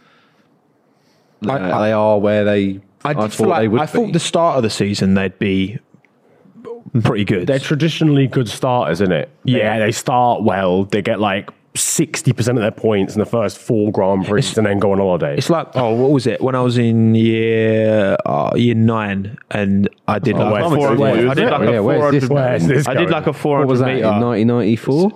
I- uh, I- they are where they. I, I, did thought feel like, they would I thought be. the start of the season they'd be pretty good. They're traditionally good starters, isn't it? Yeah. Yeah, they start well. They get like sixty percent of their points in the first four Grand Prix and then go on holiday. It's like, oh, what was it? When I was in year uh, year nine, and I did Oh, like where's a this four going? hundred. I did like Yeah, a where's four this hundred. going? Where's this I did going? like a four What was hundred that in meter. nineteen ninety-four?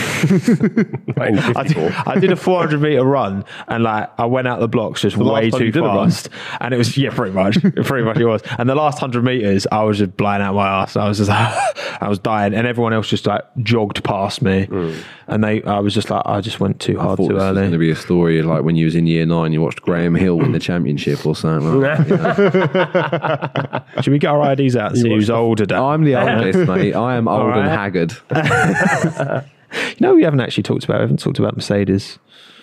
I did, I did a four hundred meter run, and like I went out the blocks just last way time too you did a run? fast, and it was yeah, pretty much, pretty much it was. And the last hundred meters, I was just blowing out my ass. I was just, I was dying, and everyone else just like jogged past me, and they, I was just like, I just went too I hard thought too this was going to early. be a story like when you was in year nine, you watched Graham Hill win the championship or something. Like that. Should we get our I Ds out and see who's older? Dan? I'm the oldest, mate. I am old and right. haggard. You know, we haven't actually talked about. We haven't talked about Mercedes.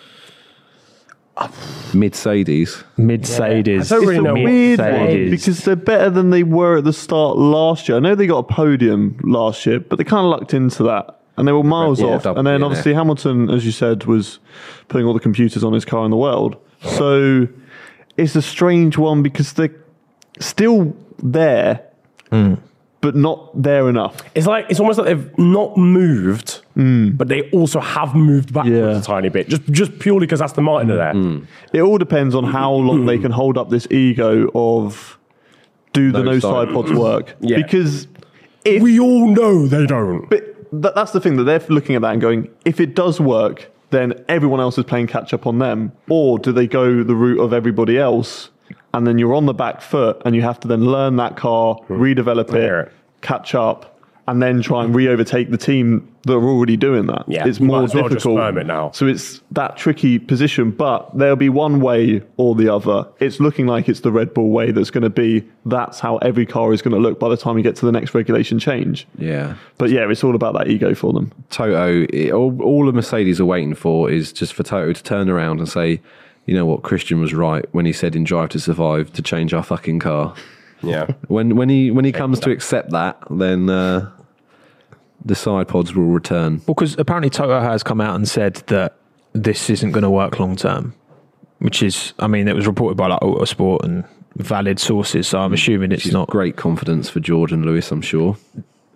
Mercedes. Mercedes. I don't really know what- Weird one, Mercedes. because they're better than they were at the start last year. I know they got a podium last year, but they kind of lucked into that. And they were miles Yeah, off. double And then D N F. obviously Hamilton, as you said, was putting all the computers on his car in the world. So it's a strange one because they're still there, but not there enough. It's like it's almost like they've not moved, but they also have moved backwards Yeah. a tiny bit, just just purely because Aston Martin are there. It all depends on how long they can hold up this ego of do the No no side. side pods work. Yeah. Because if We all know they don't. But that, that's the thing that they're looking at that and going, if it does work, then everyone else is playing catch up on them. Or do they go the route of everybody else and then you're on the back foot and you have to then learn that car, redevelop hear it, it. catch up, and then try and re-overtake the team that are already doing that. Yeah, it's you more might as well just difficult. firm it now. So it's that tricky position, but there'll be one way or the other. It's looking like it's the Red Bull way that's going to be, that's how every car is going to look by the time you get to the next regulation change. Yeah. But yeah, it's all about that ego for them. Toto, it, all, all the Mercedes are waiting for is just for Toto to turn around and say, you know what, Christian was right when he said in Drive to Survive to change our fucking car. Yeah. When when he when he comes to accept that, then uh, the side pods will return. Well, because apparently Toto has come out and said that this isn't going to work long term, which is, I mean, it was reported by like Autosport and valid sources, so I'm assuming it's Which is not. great confidence for George and Lewis, I'm sure.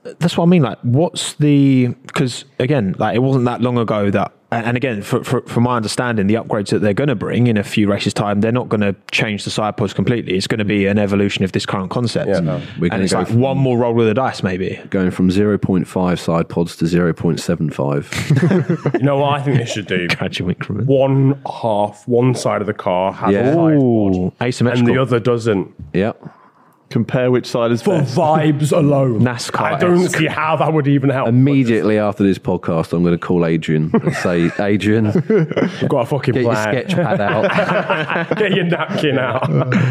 that's what I mean. Like, what's the? Because again, like it wasn't that long ago that, and again, for, for, from my understanding, the upgrades that they're going to bring in a few races' time, they're not going to change the side pods completely. It's going to be an evolution of this current concept. Yeah, no. We're And gonna it's go like from- one more roll of the dice, maybe. Going from zero point five side pods to zero point seven five. You know what I think they should do? Gradual increment. One half, one side of the car has Yeah. a side pod, Ooh, asymmetrical. and the other doesn't. Yep. Compare which side is For best. vibes alone. NASCAR. I don't see how that would even help. Immediately after this podcast, I'm going to call Adrian and say, Adrian, I've got a fucking get your plan. sketch pad out. Get your napkin out.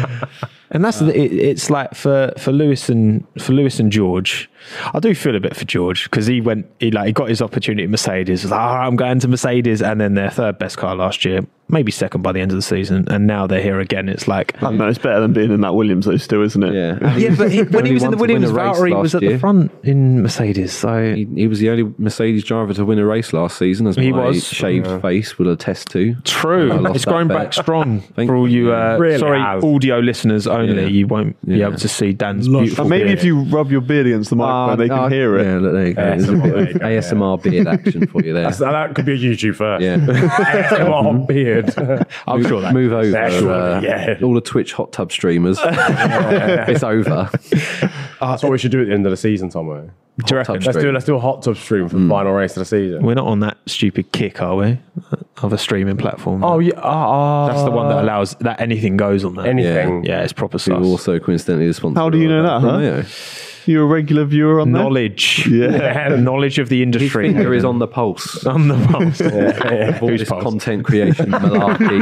And that's the, it, it's like for, for Lewis and for Lewis and George, I do feel a bit for George because he went he like he got his opportunity at Mercedes. Was like, oh, I'm going to Mercedes, and then their third best car last year, maybe second by the end of the season, and now they're here again. It's like I don't know, it's better than being in that Williams though, still, isn't it? Yeah. yeah, but he, when Only he was in the one to win Williams, a race Valtteri last was at year. the front in Mercedes. So He, he was the only Mercedes driver to win a race last season, as He my was. shaved face will attest to. true, I lost it's that going bet. back strong Thank for all you. you. Uh, Really sorry, has. audio listeners only. Yeah. You won't be Yeah. able to see Dan's Lush. beautiful And maybe beard. if you rub your beard against the microphone, they can Oh, hear it. Yeah, look, there you go. A S There's a M R, bit there you of go, A S M R beard action for you there. So that could be a YouTube first. Yeah. A S M R beard. I'm sure that. Move over. Yeah, sure, uh, yeah. All the Twitch hot tub streamers. It's over. That's what we should do at the end of the season, Tomo. Do you reckon? tub Let's do stream. let's do a hot tub stream for the final race of the season. We're not on that stupid kick, are we? Of a streaming platform. Oh yeah, uh, That's the one that allows that anything goes on there. anything. Yeah, it's proper Who stuff. also coincidentally the sponsor. How do you know of that, huh? Romeo. You're a regular viewer on there? Knowledge. Yeah. The knowledge of the His industry. finger is on the pulse. on the pulse. Of all this content creation malarkey.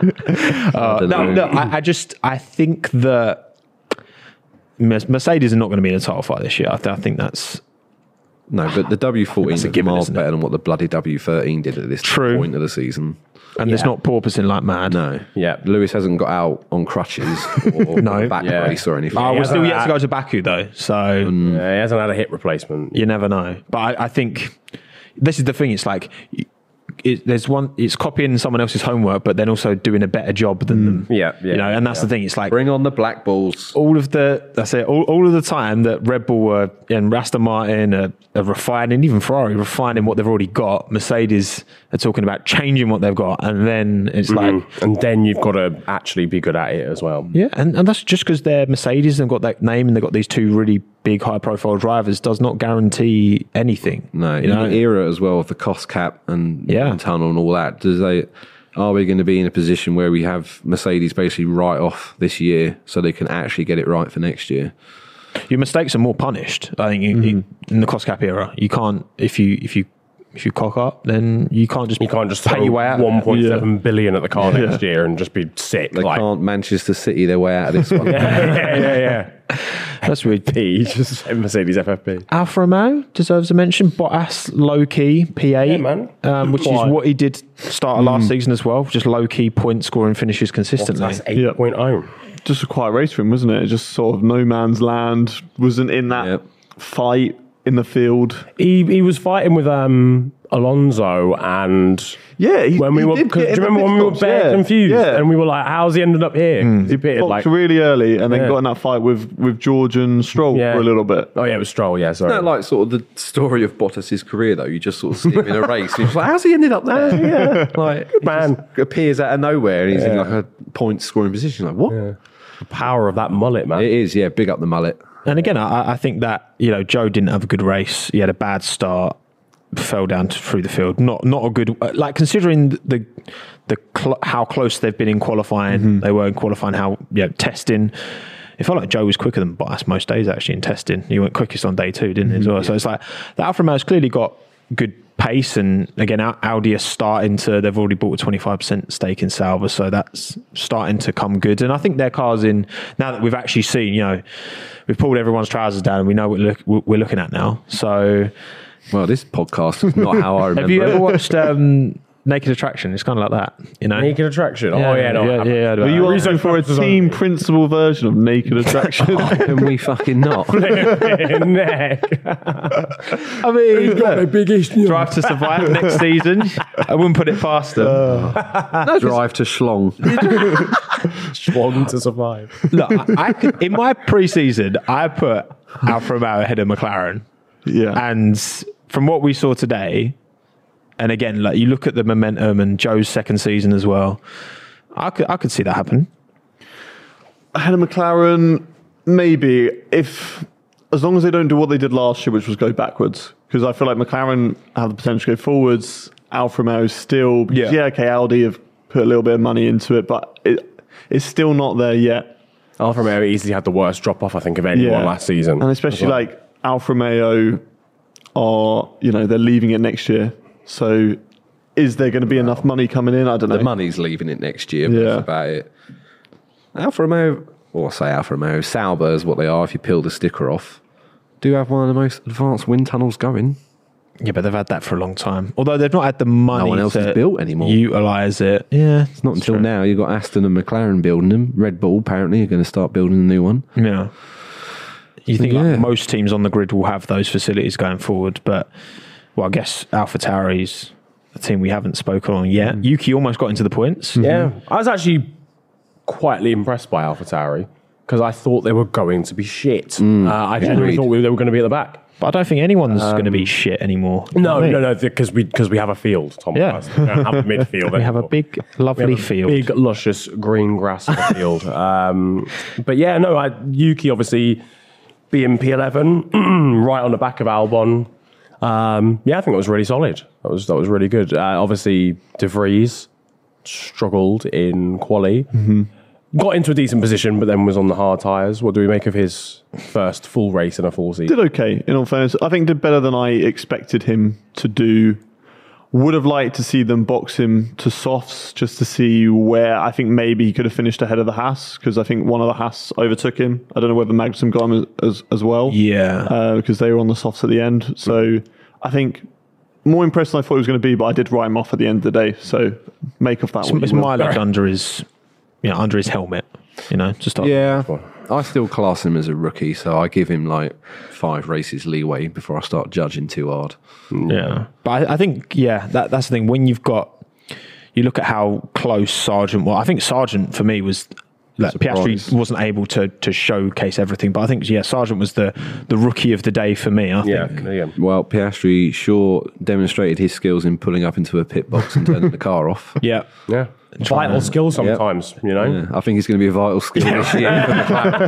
I Uh, don't no, know. no, I, I just I think that Mer- Mercedes are not going to be in a title fight this year. I, th- I think that's No, but the W fourteen That's a is given, miles isn't it? better than what the bloody W thirteen did at this True. point of the season. and it's not porpoising like mad. No. Yeah. Lewis hasn't got out on crutches or No. a back Yeah. brace or anything. Oh, Yeah, we're still but yet I- to go to Baku though, so Yeah, he hasn't had a hip replacement. you never know. But I, I think this is the thing. It's like it, there's one. It's copying someone else's homework, but then also doing a better job than them. Yeah, yeah, you know. And that's yeah. the thing. It's like Bring on the black balls. all of the that's it. All, all of the time that Red Bull were and Aston Martin are, are refining, even Ferrari refining what they've already got. Mercedes are talking about changing what they've got, and then it's like. Mm. And then you've got to actually be good at it as well. Yeah, and, and that's just because they're Mercedes and got that name and they've got these two really big, high-profile drivers does not guarantee anything. No, you in know. the era as well of the cost cap and, Yeah. and tunnel and all that. Does they are we going to be in a position where we have Mercedes basically write off this year so they can actually get it right for next year? Your mistakes are more punished. I think you, you, in the cost cap era, you can't if you if you if you cock up, then you can't just You can't just pay throw your way out. of one it. point seven billion at the car next year and just be sick. They like, can't Manchester City their way out of this one. yeah, yeah, yeah. That's really. P, just Mercedes F F P. Alfa Romeo deserves a mention. Bottas low key P eight, Yeah, man. Um, which Quiet. is what he did start of last season as well. Just low key point scoring finishes consistently. That's eight point oh. Just a quiet race for him, wasn't it? It just sort of no man's land. Wasn't in that Yep. fight in the field. He he was fighting with um Alonso and Yeah, he, when we he were, did 'cause get do you in the remember when pit we were stops, bare yeah. confused Yeah. and we were like, how's he ended up here? He pitted Boxed like, really early and then Yeah. got in that fight with, with George and Stroll Yeah. for a little bit. oh yeah, it was Stroll. Yeah, sorry. Isn't that like sort of the story of Bottas's career though? You just sort of see him in a race and you're just like, how's he ended up there? yeah. Like, he man. just appears out of nowhere and he's in like a point scoring position. Like, what? The power of that mullet, man. It is, yeah, big up the mullet. And again, I, I think that you know Joe didn't have a good race. He had a bad start, fell down to, through the field. Not not a good like considering the the cl- how close they've been in qualifying. They were in qualifying. How yeah testing. It felt like Joe was quicker than Bottas most days actually in testing. He went quickest on day two, didn't he? As well. So it's like the Alfa Romeo's clearly got good pace, and again, Au- Audi are starting to. They've already bought a twenty-five percent stake in Sauber, so that's starting to come good. And I think their cars in now that we've actually seen, you know, we've pulled everyone's trousers down, and we know what look, we're looking at now. So, Well, this podcast is not how I remember have you it. ever watched um, Naked Attraction? It's kind of like that, you know. Naked Attraction. Oh yeah, no. yeah, I'm- yeah. Were you Research asking for a purposes team only. principal version of Naked Attraction? Can we fucking not? Neck. I mean, look, biggest Drive to Survive next season. I wouldn't put it past them. Drive to Schlong. Swan to survive. Look, I, I could, in my pre-season, I put Alfa Romeo ahead of McLaren. Yeah. And from what we saw today, and again, like you look at the momentum and Joe's second season as well, I could I could see that happen. Ahead of McLaren, maybe if as long as they don't do what they did last year, which was go backwards, because I feel like McLaren have the potential to go forwards. Alfa Romeo still, Yeah. yeah, okay, Audi have put a little bit of money into it, but it, it's still not there yet. Alfa Romeo easily had the worst drop off I think of anyone Yeah. last season, And especially as well. like Alfa Romeo are, you know, they're leaving it next year. So is there going to be enough money coming in? I don't know. The money's leaving it next year. But Yeah. that's about it. Alfa Romeo, or I say Alfa Romeo, Sauber is what they are if you peel the sticker off, do have one of the most advanced wind tunnels going. Yeah, but they've had that for a long time. Although they've not had the money one else to has built anymore. utilise it. Yeah, It's not until now you've got Aston and McLaren building them. Red Bull apparently are going to start building a new one. Yeah. You think Yeah. like most teams on the grid will have those facilities going forward, but well, I guess AlphaTauri's a team we haven't spoken on yet. Yuki almost got into the points. Yeah, I was actually quietly impressed by AlphaTauri because I thought they were going to be shit. Uh, I genuinely Agreed. thought we, they were going to be at the back. But I don't think anyone's going to be shit anymore. No, Really? no, no, because we because we have a field, Tom. Yeah. We don't have a midfield. We have a anymore. big, We lovely have a field. big, luscious green grass on the field. Um, but yeah, no, I, Yuki obviously being P eleven, right on the back of Albon. Um, yeah, I think it was really solid. That was that was really good. Uh, obviously, De Vries struggled in quali. Mm-hmm. Got into a decent position, but then was on the hard tyres. What do we make of his first full race in a full season? Did okay, in all fairness. I think did better than I expected him to do. Would have liked to see them box him to softs just to see where I think maybe he could have finished ahead of the Haas, because I think one of the Haas overtook him. I don't know whether Magnussen got him as, as, as well. Yeah. Uh, because they were on the softs at the end. So I think more impressed than I thought he was going to be, but I did write him off at the end of the day. So make of that It's, what it's you will. mileage under his, you know, under his helmet, you know, to start. Yeah, I still class him as a rookie, so I give him like five races leeway before I start judging too hard. Yeah, but I, I think yeah, that that's the thing. When you've got, you look at how close Sargent. Well, I think Sargent for me was. Like, Piastri Surprise. wasn't able to to showcase everything, but I think yeah, Sargent was the the rookie of the day for me. I think. Yeah, there you go. Well, Piastri sure demonstrated his skills in pulling up into a pit box and turning the car off. Yeah. Yeah. Vital skill sometimes, you know? Yeah, I think he's going to be a vital skill this year. for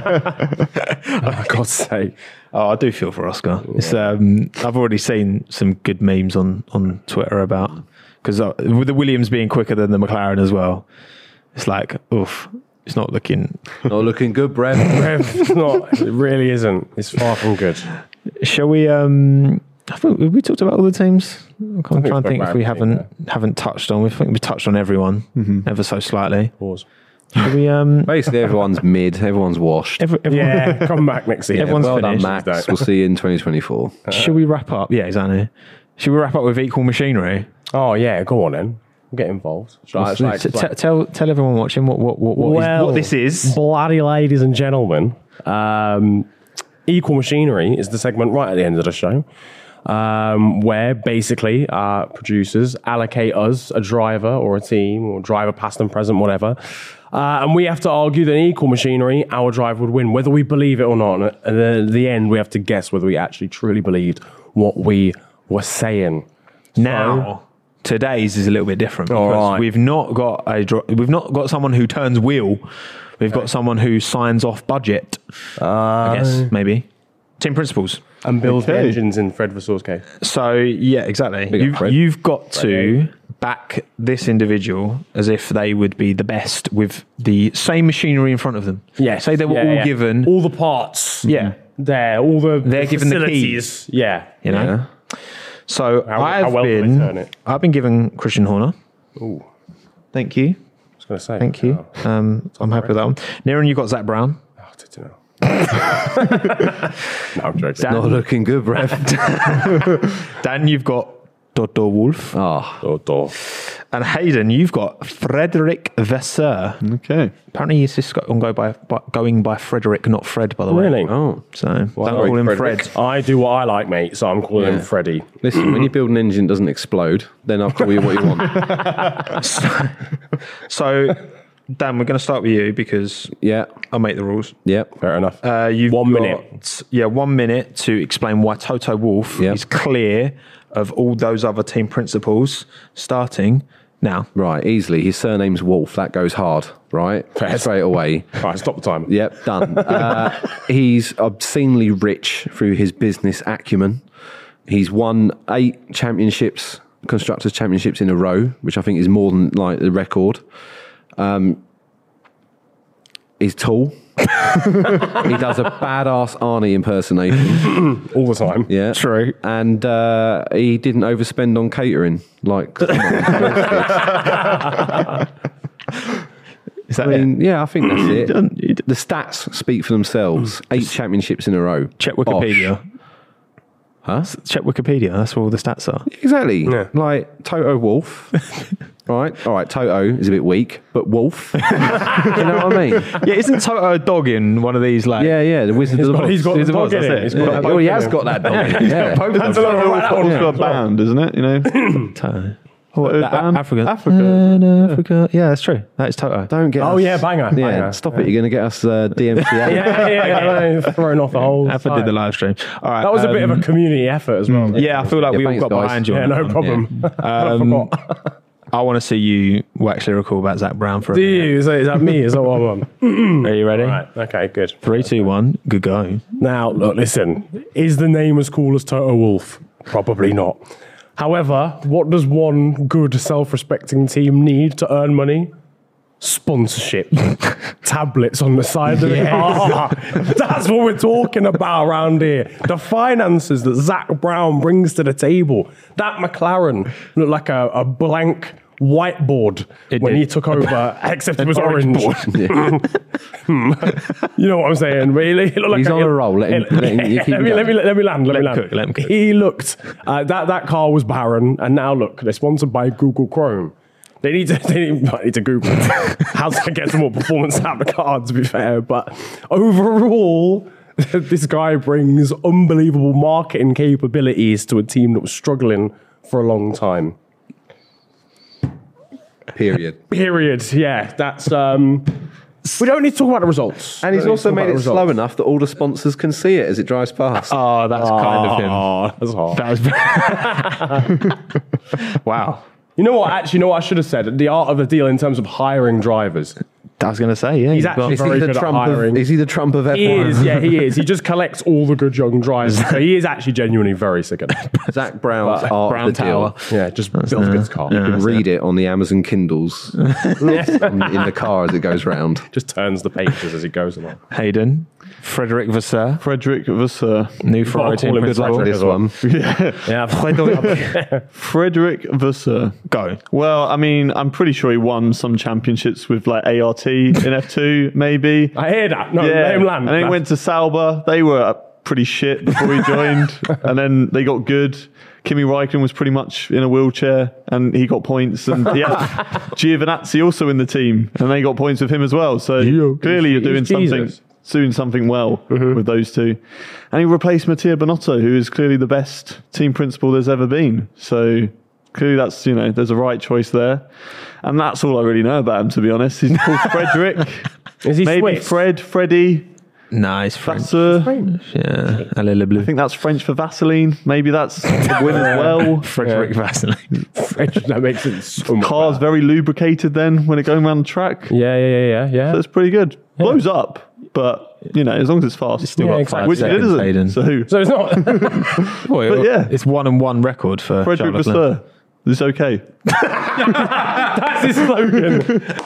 McLaren. Oh, for God's sake. Oh, I do feel for Oscar. It's um, I've already seen some good memes on on Twitter about because uh, with the Williams being quicker than the McLaren as well, it's like oof, it's not looking. Not looking good, Brad. It's not, it really isn't. It's far from good. Shall we? Um, I think we, we talked about all the teams. I'm trying we to spoke think about if we everything, haven't haven't touched on. We think we touched on everyone ever so slightly. Pause. Shall we? Um, Basically, everyone's mid, everyone's washed. every, everyone, Yeah, come back next season. Everyone's well finished. done, Max. We'll see you in twenty twenty-four. Shall we wrap up? Yeah, exactly. Should we wrap up with equal machinery? Oh, yeah, go on then. Get involved. Shall I- shall I T- t- explain? tell tell everyone watching what what what, what, is- Well, what this is. Bloody ladies and gentlemen. Um, Equal Machinery is the segment right at the end of the show um, where basically our producers allocate us a driver or a team or driver past and present, whatever. Uh, and we have to argue that in Equal Machinery, our driver would win, whether we believe it or not. And then at the end, we have to guess whether we actually truly believed what we were saying. Now, today's is a little bit different All because right. we've not got a dri- we've not got someone who turns wheel. We've got someone who signs off budget. I guess maybe team principals. And build the Okay. engines in Fred Vassour's case. So yeah, exactly. Big up, You've, Fred. you've got to back this individual as if they would be the best with the same machinery in front of them. Yeah. Say they were Yeah, all yeah. given. all the parts. Yeah. There, all the They're given the facilities. Yeah. You know. Yeah. So How- I've how well do they been turn it? I've been given Christian Horner. Ooh, Thank you. I was going to say. Thank you. Oh, Um, I'm happy with that one. Niran, you got Zach Brown. oh, good to know. No, I'm joking. Dan, Not looking good, Brad. Dan, you've got Dodo Wolf. Oh, Door, door. And Hayden, you've got Frederick Vasseur. Okay. Apparently he's just got- on go by, by going by Frederick, not Fred, by the way. Really? oh. So don't Sorry, call him Frederick. Fred. I do what I like, mate, so I'm calling him Yeah. Freddie. Listen, when you build an engine that doesn't explode, then I'll call you what you want. So Dan, we're going to start with you because Yeah. I'll make the rules. Yep. Fair enough. Uh, you've One got, minute. Yeah, one minute to explain why Toto Wolff Yep. is clear of all those other team principles starting now. Right, easily. His surname's Wolf. That goes hard, right? Fair. Straight away. All right, stop the time. Yep, done. Uh, he's obscenely rich through his business acumen. He's won eight championships, constructors' championships in a row, which I think is more than like the record. Um, he's tall. He does a badass Arnie impersonation. All the time. Yeah, True. And uh, he didn't overspend on catering. Like, Is that I mean, yeah, I think that's it. done- you d- The stats speak for themselves. Eight championships in a row. Check Wikipedia. Huh? Check Wikipedia. That's where all the stats are. Exactly. Yeah. Like Toto Wolff. Right? All right, Toto is a bit weak, but Wolf. You know what I mean? Yeah, isn't Toto a dog in one of these? Like, Yeah, yeah, the Wizard He's of got, Oz. he's got the Wizard of dog Oz, in that's it. it. He's Yeah. got Oh, he both has in got him. that dog in it. Yeah. Both of That's them. a little Right, Portugal yeah. band, isn't it? You know, Toto. What, Uh, band? Africa. Africa. And Africa. Yeah, that's true. That is Toto. Don't get Oh, us- yeah, banger, Yeah, banger. stop it. You're going to get us uh, D M C A. Yeah, yeah, yeah, yeah. Thrown off the whole. After site. did the live stream. All right. That was a bit of a um, community effort as well. Yeah, I feel like Yeah, we all thanks, got guys. behind you. Yeah, on no that one. problem. I Um, forgot. I want to see you actually recall about Zach Brown for a Do minute. you? Is that, is that me? Is that what I'm on? Are you ready? Right. Okay, good. Three, two, one. Good go. Now, look, listen. Is the name as cool as Toto Wolff? Probably not. However, what does one good, self-respecting team need to earn money? Sponsorship. Tablets on the side of the car. That's what we're talking about around here. The finances that Zach Brown brings to the table. That McLaren looked like a, a blank whiteboard It when did. he took over, except it was orange orange. You know what I'm saying? But he, he looked like He's on a roll. Let him- it- let him- you yeah, keep let, me, going. let me let me land. Let, Let me him land. cook, let him cook. He looked. Uh, that that car was barren, and now look, they're sponsored by Google Chrome. They need to. They need, I need to Google how to get some more performance out of the car. To be fair, but overall, this guy brings unbelievable marketing capabilities to a team that was struggling for a long time. Period. Period. Yeah, that's. Um, we don't need to talk about the results. And he's We don't need also to talk made about it the slow results. enough that all the sponsors can see it as it drives past. Oh, that's kind of him. Oh, that's hard. That was wow. You know what? Actually, you know what I should have said? The art of the deal in terms of hiring drivers. I was going to say, yeah. He's you've got- actually Is he, very the good at Trump of, hiring. is he the Trump of F one? He is, yeah, he is. He just collects all the good young drivers. So he is actually genuinely very sick at it. Zach Brown's But- art Brown of the Tower. deal. Yeah, just builds a good car. yeah. You can read it on the Amazon Kindles in, in the car as it goes round. Just turns the pages as he goes along. Hayden, Frederick Vasseur, Frederick Vasseur. new Gotta Ferrari team call him principal. Frederick This as well. one. Yeah, Frederick Vasseur. Go. Well, I mean, I'm pretty sure he won some championships with like A R T in F two, maybe. I hear that. No, let him land. And then he went to Sauber. They were pretty shit before he joined. And then they got good. Kimi Räikkönen was pretty much in a wheelchair and he got points. And yeah, Giovinazzi also in the team and they got points with him as well. So Gio. clearly you're doing He's something, Jesus. doing something well with those two. And he replaced Mattia Bonotto, who is clearly the best team principal there's ever been. So clearly that's, you know, there's a right choice there. And that's all I really know about him, to be honest. He's called Frederick. Is he Maybe Swiss? Fred, Freddie, Nice, French. Vasseur. Yeah. Allez, le bleu. I think that's French for Vaseline. Maybe that's the win as well. Frederick Vaseline. French, that makes it so much Car's better. very lubricated then when it going around the track. Yeah, yeah, yeah, yeah. yeah. So it's pretty good. Blows up, but you know, as long as it's fast. Still Yeah, got exactly. five Which it seconds, isn't. Hayden. So who? So it's not. Boy, But yeah. it's one and one record for Frederick Charles Leclerc. Vasseur. Is this okay? That's his slogan.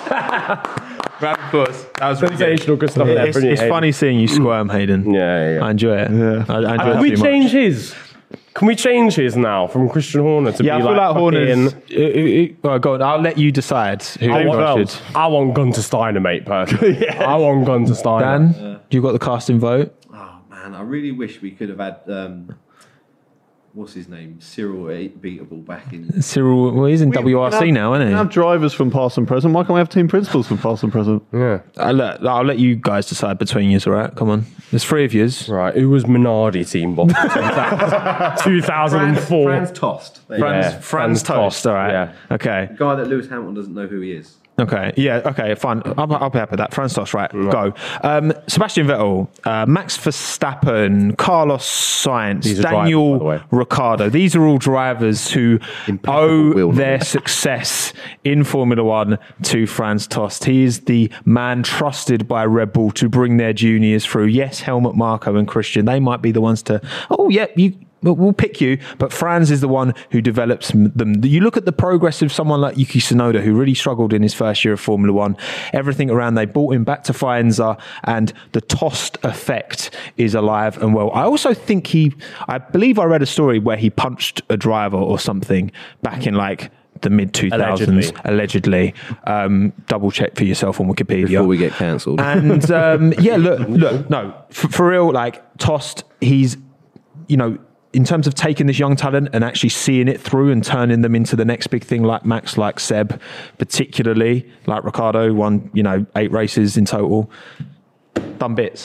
Round of applause. That was really good. Sensational good stuff there. It's, Brilliant, it's Hayden. funny seeing you squirm, Hayden. Yeah, yeah, yeah. I enjoy it. Yeah. I, I enjoy Can it we too much. change his? Can we change his now from Christian Horner to Yeah, I be feel like, like, Horner's. fucking- It, it, it, well, go on. I'll let you decide who I you want, should. I want Gunter Steiner, mate, personally. I want Gunter Steiner. Dan, you got the casting vote. Oh, man, I really wish we could have had, um, what's his name? Cyril Beatable back in. Cyril, well, he's in W R C now, We isn't can have he? drivers from past and present. Why can't we have team principals from past and present? Yeah. I'll let, I'll let you guys decide between you, all right? Come on. There's three of yous. Right, who was Minardi team boss? two thousand four. Franz Tost. There you go. Franz, Yeah, Franz Franz Toast, Tost, all right. yeah. Okay. The guy that Lewis Hamilton doesn't know who he is. Okay, yeah, okay, fine. I'll, I'll be happy with that. Franz Tost, right, go. Um, Sebastian Vettel, uh, Max Verstappen, Carlos Sainz, These are Daniel drivers, by the way. Ricciardo. These are all drivers who Impeccable owe wheel their knowledge. success in Formula One to Franz Tost. He is the man trusted by Red Bull to bring their juniors through. Yes, Helmut Marko and Christian, they might be the ones to, oh, yeah, you... But we'll pick you, but Franz is the one who develops m- them. You look at the progress of someone like Yuki Tsunoda, who really struggled in his first year of Formula One. Everything around, they brought him back to Faenza, and the Tost effect is alive and well. I also think he, I believe I read a story where he punched a driver or something back in like the mid two thousands, allegedly. allegedly. Um, double check for yourself on Wikipedia. Before we get cancelled. And um, yeah, look, look, no, for, for real, like Tost, he's, you know, in terms of taking this young talent and actually seeing it through and turning them into the next big thing, like Max, like Seb, particularly like Ricardo, won, you know, eight races in total, done bits.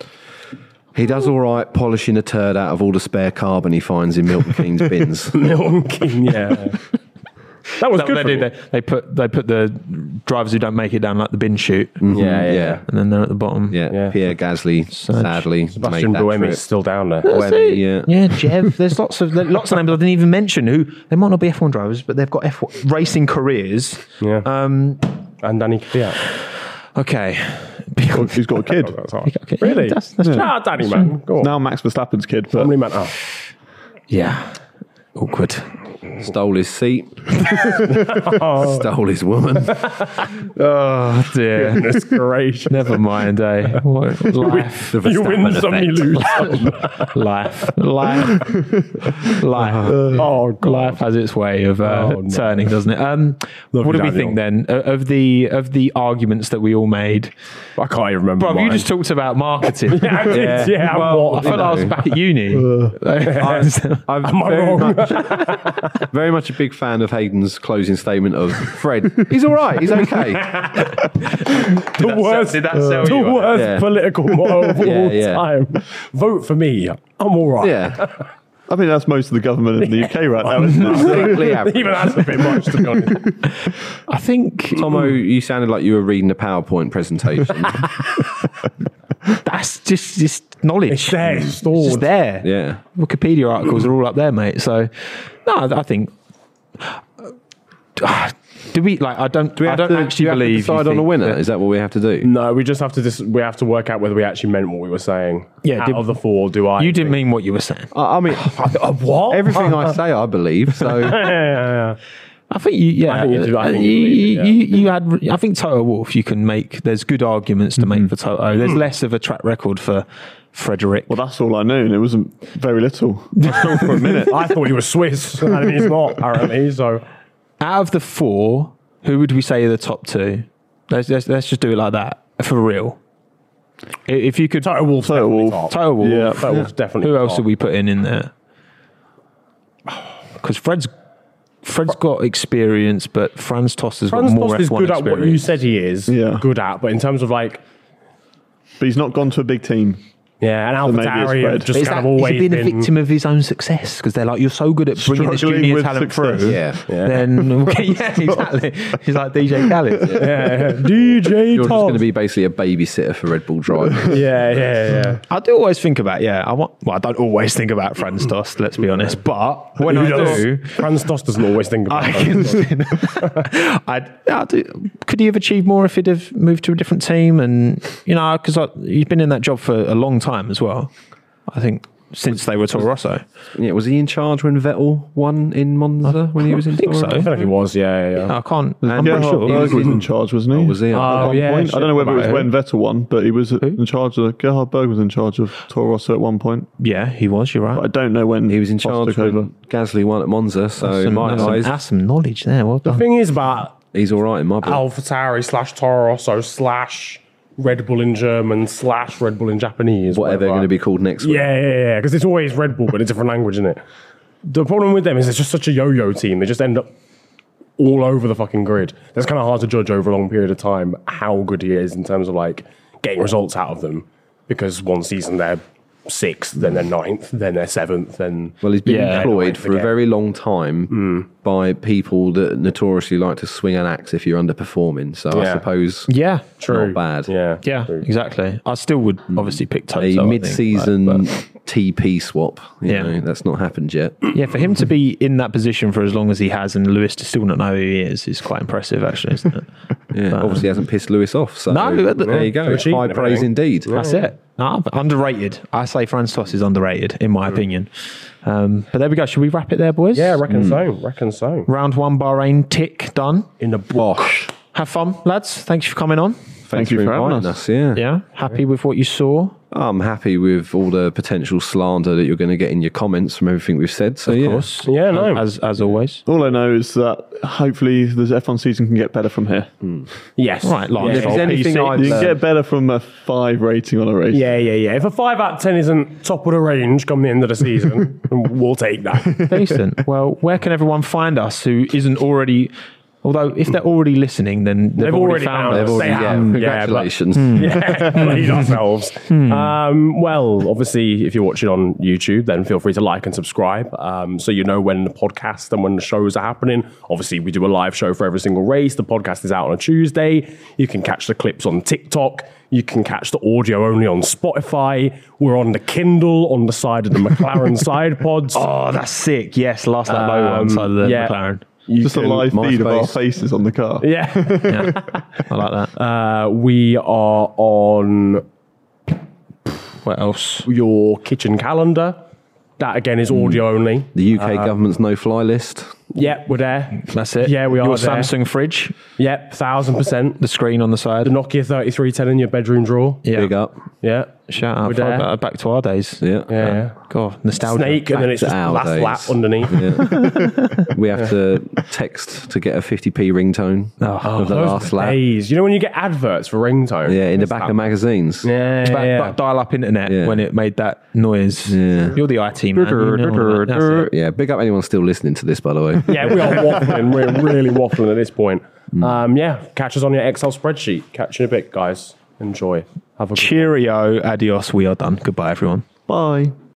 He does all right polishing a turd out of all the spare carbon he finds in Milton Keynes bins. Milton Keynes, yeah. That was That good. they, for do, me. they, they put they put the drivers who don't make it down like the bin chute, Mhm, Yeah, yeah, yeah. and then they're at the bottom. Yeah, Yeah. Pierre Gasly, sadly, Sebastian made that Buemi trip. is still down there. Buemi, yeah. Yeah, Jev. There's lots of there- lots of names I didn't even mention who they might not be F one drivers, but they've got F one racing careers. Yeah. Um, And Danny Kvyat. okay. He's got a kid. That's hard. Okay, Really? yeah, that's- that's true. Ah, Danny, man. Go on. Now Max Verstappen's kid, but Somebody meant, oh. Yeah. Awkward. Stole his seat. Stole his woman. Oh dear. Goodness gracious. Never mind, eh? What, life. The You win Verstappen some, you effect. lose some. life. Life. Life. Oh, God. Life has its way of uh, Oh, no. turning, doesn't it? Um, Love what you, do we Daniel. think then uh, of the of the arguments that we all made? I can't even remember. Bro, you mine. just talked about marketing. Yeah, I did, yeah, Well, what, I felt you I was know. back at uni. I'm Am I very wrong? much, very much a big fan of Hayden's closing statement of Fred. He's all right. He's okay. the worst, did that sell the you on it? worst Yeah. political motto of Yeah, all yeah. time. Vote for me. I'm all right. Yeah. I think that's most of the government in the U K right now, isn't it? Completely average. Even that's a bit much, to be honest. I think Tomo, you sounded like you were reading a PowerPoint presentation. that's just just knowledge. It's there, it's It's stored. just there. Yeah. Wikipedia articles are all up there, mate. So, no, I I think. Do we like? I don't. Do we I have don't to, actually do we have to believe. you decide on a think winner? that- Is that what we have to do? No, we just have to dis- we have to work out whether we actually meant what we were saying. Yeah, Out did- of the four, do I? You didn't mean what you were saying. I, I mean, Uh, what? everything I say, I believe. So yeah, yeah, yeah. I think you. Yeah, I think you do- I uh, think you, you believe it, you, you had. I think Toto Wolff. You can make. There's good arguments to Mm-hmm. make for Toto. There's less of a track record for Frederick. Well, that's all I knew, and it wasn't very little. I thought for a minute. I thought he was Swiss, and he's not apparently. So Out of the four, who would we say are the top two? Let's let's, let's just do it like that for real. I- If you could, Toto Wolff's Toto definitely Wolff. top. Toto Wolff. Yeah. Toto Wolff's definitely. Who else top. are we putting in there? Because Fred's Fred's got experience, but Franz Tost has Franz got more Tost is F one good at what you experience. said he is. Yeah. Good at, but in terms of like, But he's not gone to a big team. yeah, and maybe it's AlphaTauri Fred. have just Is, kind that, of is always he being been a victim of his own success? Because they're like, you're so good at bringing this Struggling junior with talent success. through. yeah, Then okay, yeah, exactly. He's like D J Khaled. Yeah, yeah. D J you're just Tom. going to be basically a babysitter for Red Bull drivers. Yeah, yeah, yeah. I do always think about yeah. I want. Well, I don't always think about Franz Tost. Let's be honest. But when I Who does? do, Franz Tost doesn't always think about I it. can. I, I do. Could he have achieved more if he'd have moved to a different team? And you know, because he's been in that job for a long time as well. I think since they were Toro Rosso. Yeah, was he in charge when Vettel won in Monza when he was in? I think Toro so. I feel like he was, yeah, yeah, yeah. I can't. I'm And pretty Gerhard sure. Berg was in- in charge, wasn't he? Oh, was he? Oh, At one yeah, point. shit. I don't know whether it was Right. when Vettel won, but he was in charge of Gerhard Berg was in charge of Toro Rosso at one point. Yeah, he was. You're right. But I don't know when He was in Tost charge took over. when Gasly won at Monza. So in Some- my that's, some, eyes, that's some knowledge there. Well The done. thing is about he's all right in my book. AlphaTauri slash Toro Rosso slash Red Bull in German slash Red Bull in Japanese. Whatever they're going to be called next week. Yeah, yeah, yeah. Because it's always Red Bull, but a different language, isn't it? The problem with them is it's just such a yo-yo team. They just end up all over the fucking grid. It's kind of hard to judge over a long period of time how good he is in terms of like getting results out of them. Because one season they're sixth, then they're ninth, then they're seventh, then Well, he's been Yeah. employed for a Again. very long time by people that notoriously like to swing an axe if you're underperforming. So I Yeah. suppose Yeah, true. not bad. Yeah, yeah, true. exactly. I still would obviously pick Toto. I A think, mid-season but- but- T P swap. You Yeah. know, that's not happened yet. yeah, for him to be in that position for as long as he has, and Lewis to still not know who he is, is quite impressive, actually, isn't it? Yeah, But, obviously hasn't pissed Lewis off. So No, but the- there you go. Achievement High and praise everything. indeed. That's it. No, but underrated. I say Franz Toss is underrated, in my opinion. Um, but there we go. Should we wrap it there, boys? Yeah, reckon so. Reckon so. Round one, Bahrain tick done. In the Bosh. Have fun, lads. Thanks for coming on. Thanks you for for having inviting us. us. Yeah. Yeah, happy with what you saw. I'm happy with all the potential slander that you're going to get in your comments from everything we've said. So Of yeah. course. Yeah, no. As as always. All I know is that hopefully the F one season can get better from here. Yes. Right, Lance. Yeah, If there's yeah. anything I've You can learned- get better from a five rating on a race. Yeah, yeah, yeah. If a five out of ten isn't top of the range come the end of the season, we'll take that. Decent. Well, where can everyone find us who isn't already? Although, if they're already listening, then they've, They've already already found found us. us. They've already, They yeah, have, yeah, but- congratulations. Yeah, played ourselves. Um, well, obviously, if you're watching on YouTube, then feel free to like and subscribe um, so you know when the podcast and when the shows are happening. Obviously, we do a live show for every single race. The podcast is out on a Tuesday. You can catch the clips on TikTok. You can catch the audio only on Spotify. We're on the Kindle on the side of the McLaren side pods. Oh, that's sick. Yes, last that logo on the side of the Um, yeah. McLaren. You Just a can- live feed of our MySpace. faces on the car. Yeah. I like that. uh, we are on What else? your kitchen calendar. That again is audio only. The U K government's no-fly list. Yep, we're there. That's it. Yeah, we are Your there. Samsung fridge, Yep, thousand percent. the screen on the side. The Nokia thirty-three ten in your bedroom drawer. Yeah. Big up. Yeah. Shout out. We're there. Back, back to our days. Yeah. Yeah, yeah. God, nostalgia. Snake, and then it's to just our last days. lap underneath. Yeah. We have to text to get a fifty p ringtone Oh, of the Those last were lap. days. You know when you get adverts for ringtone? Yeah, in the back of magazines. Yeah, Back, yeah. back dial-up internet Yeah. when it made that noise. Yeah. You're the I T man. You know all that. That's it. Yeah, big up anyone still listening to this, by the way. Yeah, we are waffling. We're really waffling at this point. Mm. Um, yeah, catch us on your Excel spreadsheet. Catch you in a bit, guys. Enjoy. Have a good Cheerio, adios. We are done. Goodbye, everyone. Bye.